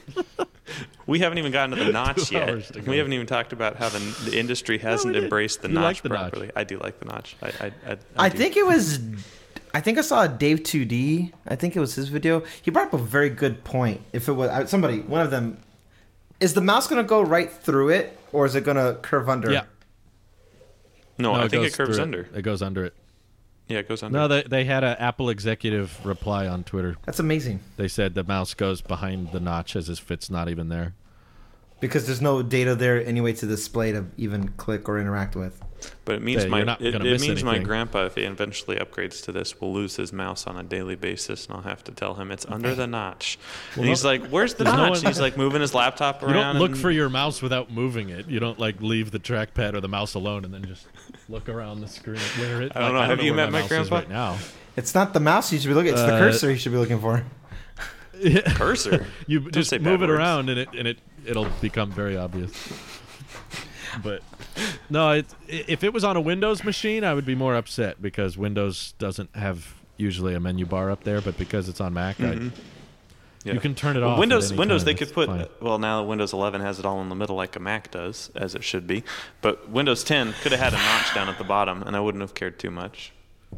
We haven't even gotten to the notch yet. We haven't even talked about how the industry hasn't embraced the notch properly. Notch. I do like the notch. I think it was. I think I saw Dave 2D. I think it was his video. He brought up a very good point. If it was somebody, one of them, is the mouse going to go right through it, or is it going to curve under? Yeah. No, I think it curves under. It goes under it. Yeah, it goes under. No, they had an Apple executive reply on Twitter. That's amazing. They said the mouse goes behind the notch as if it's not even there. Because there's no data there anyway to display to even click or interact with. But it means anything. my grandpa, if he eventually upgrades to this, will lose his mouse on a daily basis, and I'll have to tell him it's under the notch. And he's like, "Where's the notch?" He's like moving his laptop around. You don't look for your mouse without moving it. You don't like leave the trackpad or the mouse alone and then just look around the screen. Where it? I don't know. Have you met my grandpa? Right now. It's not the mouse you should be looking. It's the cursor you should be looking for. Cursor. You just move it around and it'll become very obvious. But no, if it was on a Windows machine, I would be more upset because Windows doesn't have usually a menu bar up there. But because it's on Mac, you can turn it off. Windows they could put fine. Well, now Windows 11 has it all in the middle like a Mac does, as it should be. But Windows 10 could have had a notch down at the bottom, and I wouldn't have cared too much.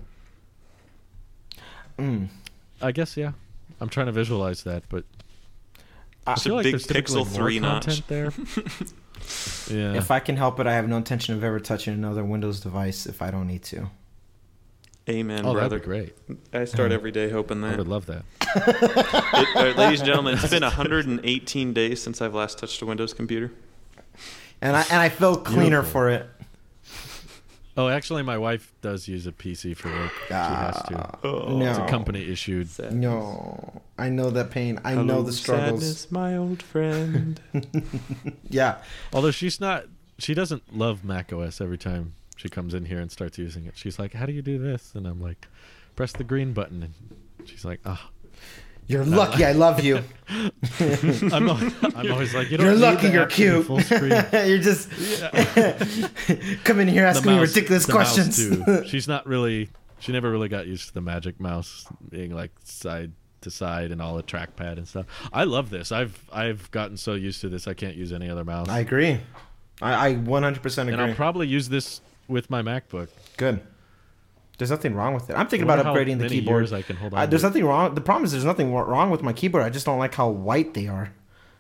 I guess yeah. I'm trying to visualize that, but I feel like there's Pixel 3 notch there. Yeah. If I can help it, I have no intention of ever touching another Windows device if I don't need to. Amen, brother. That'd be great. I start every day hoping that. I would love that. Ladies and gentlemen, it's been 118 days since I've last touched a Windows computer. And I feel cleaner for it. Oh, actually, my wife does use a PC for work. She has to. No. It's a company issued. No. I know that pain. I know the struggles. Sadness, my old friend. Yeah. Although she doesn't love macOS every time she comes in here and starts using it. She's like, how do you do this? And I'm like, press the green button. And she's like, you're lucky I love you. I'm always like, you're lucky you're cute. You're just come in here asking me ridiculous questions. She never really got used to the Magic Mouse being like side to side and all the trackpad and stuff. I love this. I've gotten so used to this I can't use any other mouse. I agree. I 100% agree. And I'll probably use this with my MacBook. Good. There's nothing wrong with it. I'm thinking about upgrading the keyboard. I can hold on there's nothing wrong. The problem is there's nothing wrong with my keyboard. I just don't like how white they are.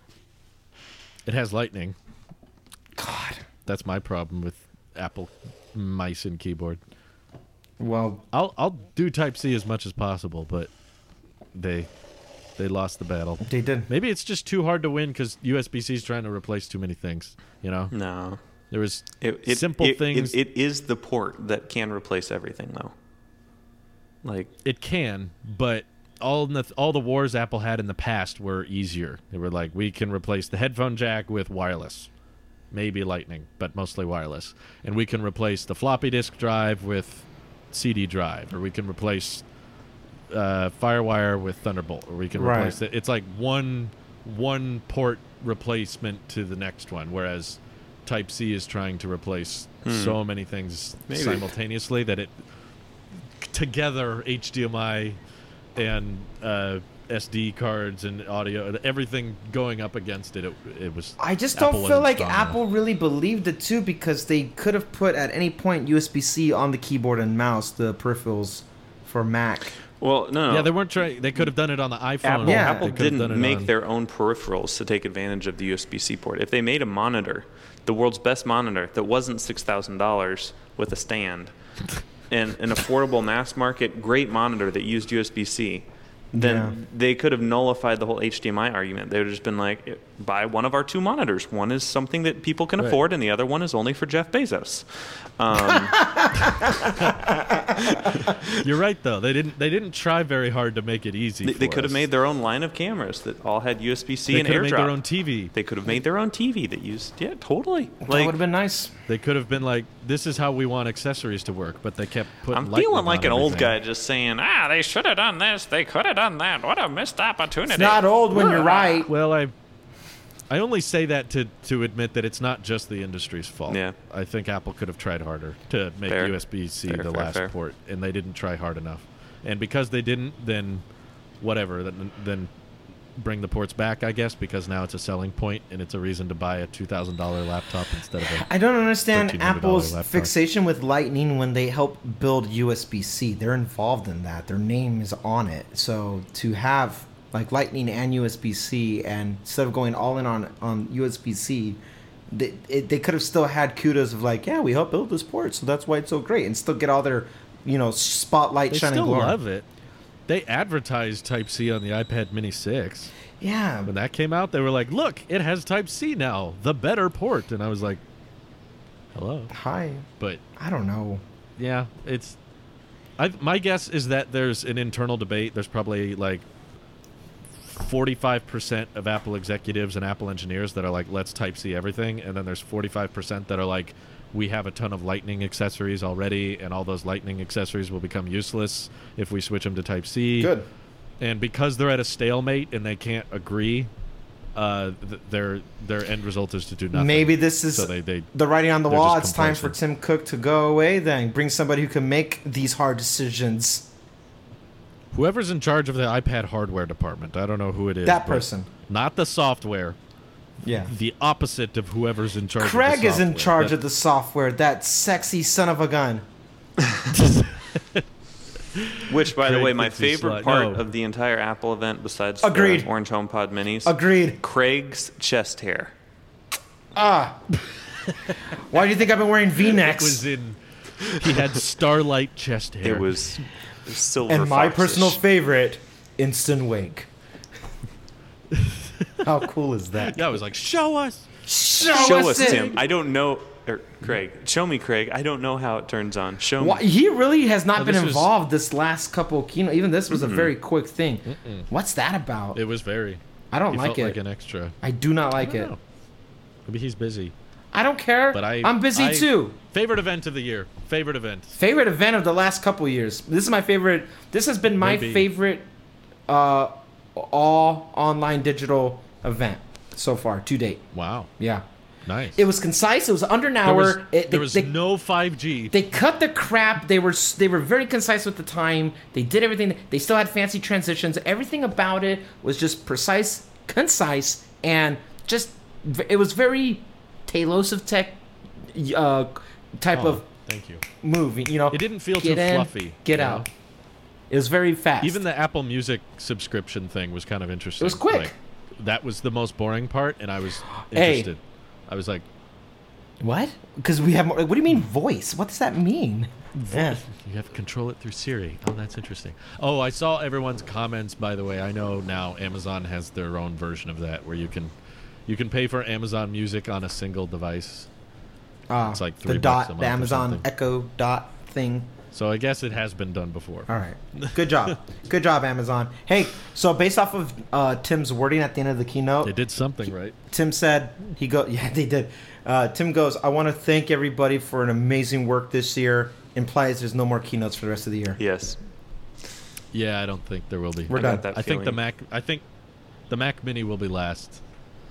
It has lightning. God. That's my problem with Apple mice and keyboard. Well, I'll do Type-C as much as possible, but they lost the battle. They did. Maybe it's just too hard to win because USB-C is trying to replace too many things, you know? No. There was simple things. It is the port that can replace everything, though. Like it can, but all the wars Apple had in the past were easier. They were like, we can replace the headphone jack with wireless, maybe Lightning, but mostly wireless, and we can replace the floppy disk drive with CD drive, or we can replace FireWire with Thunderbolt, or we can replace it. It's like one port replacement to the next one, whereas Type-C is trying to replace so many things simultaneously that together HDMI and SD cards and audio, everything going up against it. It was. I just don't feel like Apple really believed it too, because they could have put at any point USB-C on the keyboard and mouse, the peripherals for Mac. Well, no. Yeah, they weren't trying. They could have done it on the iPhone. Apple didn't make their own peripherals to take advantage of the USB-C port. If they made a monitor, the world's best monitor that wasn't $6,000 with a stand, and an affordable mass market great monitor that used USB-C, then they could have nullified the whole HDMI argument. They would have just been like, buy one of our two monitors. One is something that people can afford, and the other one is only for Jeff Bezos. You're right, though. They didn't try very hard to make it easy. They could have made their own line of cameras that all had USB-C and AirDrop. They could have made their own TV. They could have made their own TV that used, totally. That would have been nice. They could have been like, this is how we want accessories to work, but they kept putting I'm feeling like an old guy just saying, they should have done this, they could have done that. What a missed opportunity. It's not old when you're right. Well, I only say that to admit that it's not just the industry's fault. Yeah. I think Apple could have tried harder to make USB-C the last port, and they didn't try hard enough. And because they didn't, then whatever, then bring the ports back, I guess, because now it's a selling point and it's a reason to buy a $2,000 laptop instead of I don't understand Apple's laptop. fixation with Lightning when they help build USB-C. They're involved in that. Their name is on it. So to have like Lightning and USB-C, and instead of going all in on USB-C, they could have still had kudos of like, we helped build this port, so that's why it's so great, and still get all their spotlight shining glory. They still love it. They advertised Type-C on the iPad Mini 6. Yeah. When that came out, they were like, look, it has Type-C now, the better port. And I was like, hello. Hi. But I don't know. Yeah, my guess is that there's an internal debate. There's probably like 45% of Apple executives and Apple engineers that are like, let's Type-C everything. And then there's 45% that are like, we have a ton of Lightning accessories already, and all those Lightning accessories will become useless if we switch them to Type-C. Good. And because they're at a stalemate and they can't agree, their end result is to do nothing. Maybe this is the writing on the wall. It's time for Tim Cook to go away then. Bring somebody who can make these hard decisions. Whoever's in charge of the iPad hardware department, I don't know who it is. That person. Not the software. Yeah. The opposite of whoever's in charge Craig of the software. Is in charge of the software, that sexy son of a gun. Which, by the way, my favorite part of the entire Apple event, besides the Orange HomePod Minis, Craig's chest hair. Why do you think I've been wearing V-necks? He had starlight chest hair. It was silver. And my fox-ish. personal favorite, instant wake. How cool is that? Yeah, I was like, show us. Show us, Tim. I don't know. Craig, show me, Craig. I don't know how it turns on. Show me. He really has not been involved this last couple keynote. Even this was a very quick thing. What's that about? It was very. I don't like it. Like an extra. I do not like it. Maybe he's busy. I don't care. But I'm busy too. Favorite event of the year. Favorite event of the last couple years. This is my favorite. This has been my favorite all online digital event so far to date. Wow. Yeah. Nice. It was concise. It was under an hour. There was no 5G. They cut the crap. They were very concise with the time. They did everything. They still had fancy transitions. Everything about it was just precise, concise, and just it was very Talos of Tech type of movie. It didn't feel too fluffy. Get out. It was very fast. Even the Apple Music subscription thing was kind of interesting. It was quick. That was the most boring part, and I was interested. I was like, what? Because we have more. What do you mean voice? What does that mean? You have to control it through Siri. Oh, that's interesting. Oh, I saw everyone's comments, by the way. I know now Amazon has their own version of that where you can pay for Amazon Music on a single device. It's like $3 a month. The Amazon Echo Dot thing. So I guess it has been done before. All right. Good job. Good job, Amazon. Hey, so based off of Tim's wording at the end of the keynote. They did something right. Tim said, yeah, they did. Tim goes, I want to thank everybody for an amazing work this year. Implies there's no more keynotes for the rest of the year. Yes. Yeah, I don't think there will be. We're done. I think the Mac Mini will be last.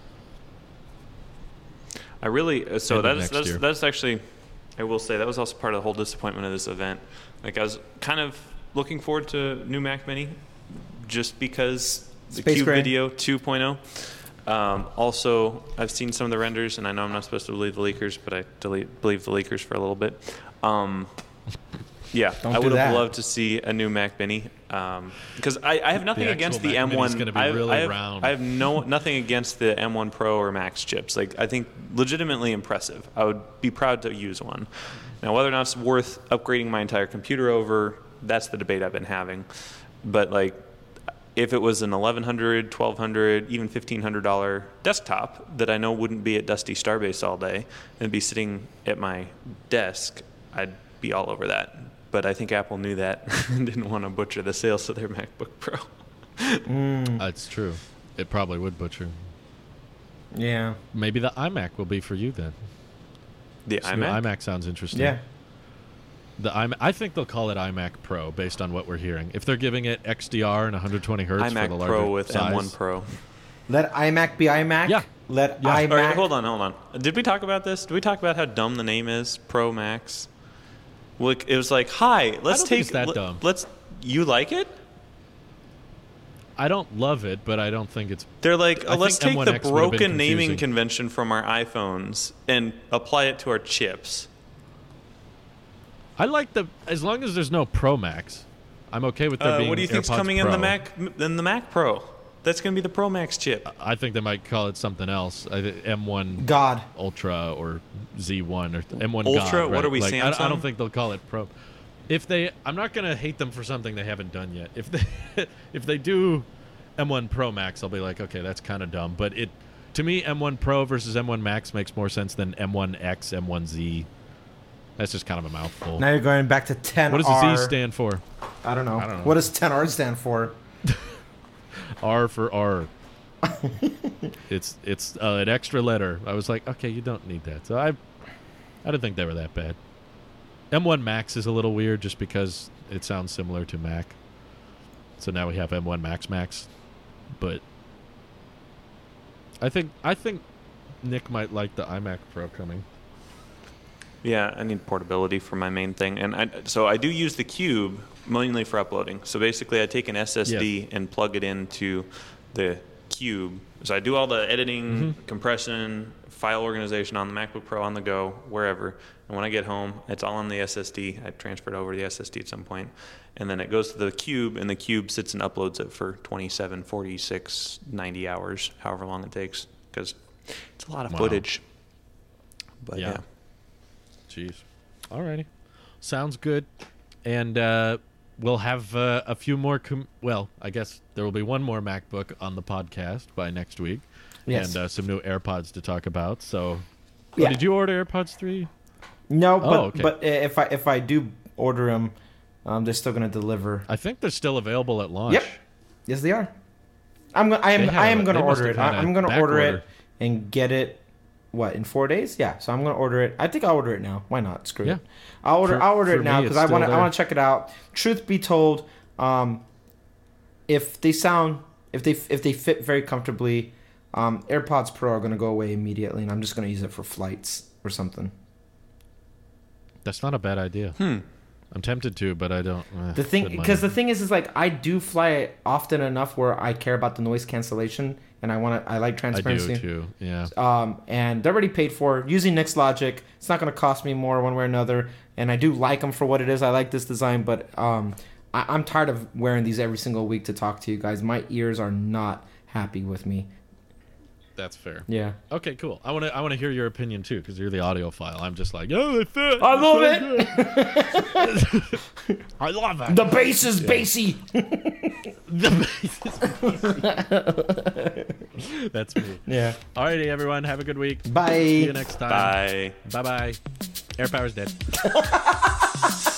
I really so that's actually, I will say that was also part of the whole disappointment of this event. Like I was kind of looking forward to new Mac Mini, just because the Space Cube Gray. Video 2.0. Also, I've seen some of the renders, and I know I'm not supposed to believe the leakers, but I believe the leakers for a little bit. Yeah, I would have loved to see a new Mac Mini, because I have nothing against the Mac Mini's M1. gonna be really round. I have nothing against the M1 Pro or Max chips. Like, I think legitimately impressive. I would be proud to use one. Now, whether or not it's worth upgrading my entire computer over, that's the debate I've been having. But like, if it was an $1,100, $1,200, even $1,500 desktop that I know wouldn't be at Dusty Starbase all day and be sitting at my desk, I'd be all over that. But I think Apple knew that and didn't want to butcher the sales of their MacBook Pro. That's true. It probably would butcher. Yeah. Maybe the iMac will be for you then. The This new iMac? iMac sounds interesting. Yeah. I think they'll call it iMac Pro based on what we're hearing. If they're giving it XDR and 120 hertz for the iMac larger Pro with size. M1 Pro. Let iMac be iMac. Yeah. Let Yeah. iMac. All right, hold on. Did we talk about this? Did we talk about how dumb the name is, Pro Max? Look, it was like, hi, let's don't think take it's that dumb. Let's. You like it? I don't love it, but I don't think it's. They're like, I let's think take the M1X would have been broken naming confusing. convention from our iPhones and apply it to our chips. I like as long as there's no Pro Max, I'm okay with there being. What do you think's AirPods coming Pro. in the Mac Pro? That's going to be the Pro Max chip. I think they might call it something else. M1 God. Ultra or Z1 or M1 Ultra? God, What right? are we, like, Samsung? I don't think they'll call it Pro. I'm not gonna hate them for something they haven't done yet. If they do M1 Pro Max, I'll be like, okay, that's kind of dumb. But to me, M1 Pro versus M1 Max makes more sense than M1X, M1Z. That's just kind of a mouthful. Now you're going back to 10R. What does the Z stand for? I don't know. What does 10R stand for? R for R. It's an extra letter. I was like, okay, you don't need that. So I didn't think they were that bad. M1 Max is a little weird just because it sounds similar to Mac. So now we have M1 Max, but I think Nick might like the iMac Pro coming. Yeah, I need portability for my main thing, and so I do use the Cube mainly for uploading. So basically, I take an SSD and plug it into the Cube. So I do all the editing, compression, file organization on the MacBook Pro on the go, wherever. And when I get home, it's all on the SSD. I transfer it over to the SSD at some point, and then it goes to the Cube, and the Cube sits and uploads it for 27, 46, 90 hours, however long it takes, because it's a lot of footage. But yeah. Jeez. Alrighty. Sounds good. And we'll have a few more. I guess there will be one more MacBook on the podcast by next week. Yes. And some new AirPods to talk about. So, Yeah. Did you order AirPods 3? No, but okay. but if I do order them, they're still going to deliver. I think they're still available at launch. Yep. Yes, they are. I am going to order it. I'm going to order it and get it. What, in 4 days? Yeah. So I'm going to order it. I think I'll order it now. Why not? Screw it. I'll order it now because I want to check it out. Truth be told, if they fit very comfortably, AirPods Pro are going to go away immediately, and I'm just going to use it for flights or something. That's not a bad idea. I'm tempted to, but I don't. The thing is like I do fly often enough where I care about the noise cancellation, and I like transparency. I do too. Yeah. And they're already paid for using Nick's Logic. It's not going to cost me more one way or another, and I do like them for what it is. I like this design, but I'm tired of wearing these every single week to talk to you guys. My ears are not happy with me. That's fair. Yeah. Okay, cool. I want to hear your opinion too, because you're the audiophile. I'm just like, oh, they fit. I love it. I love it. The bass is bassy. That's me. Yeah. Alrighty, everyone. Have a good week. Bye. See you next time. Bye. Bye. AirPower's dead.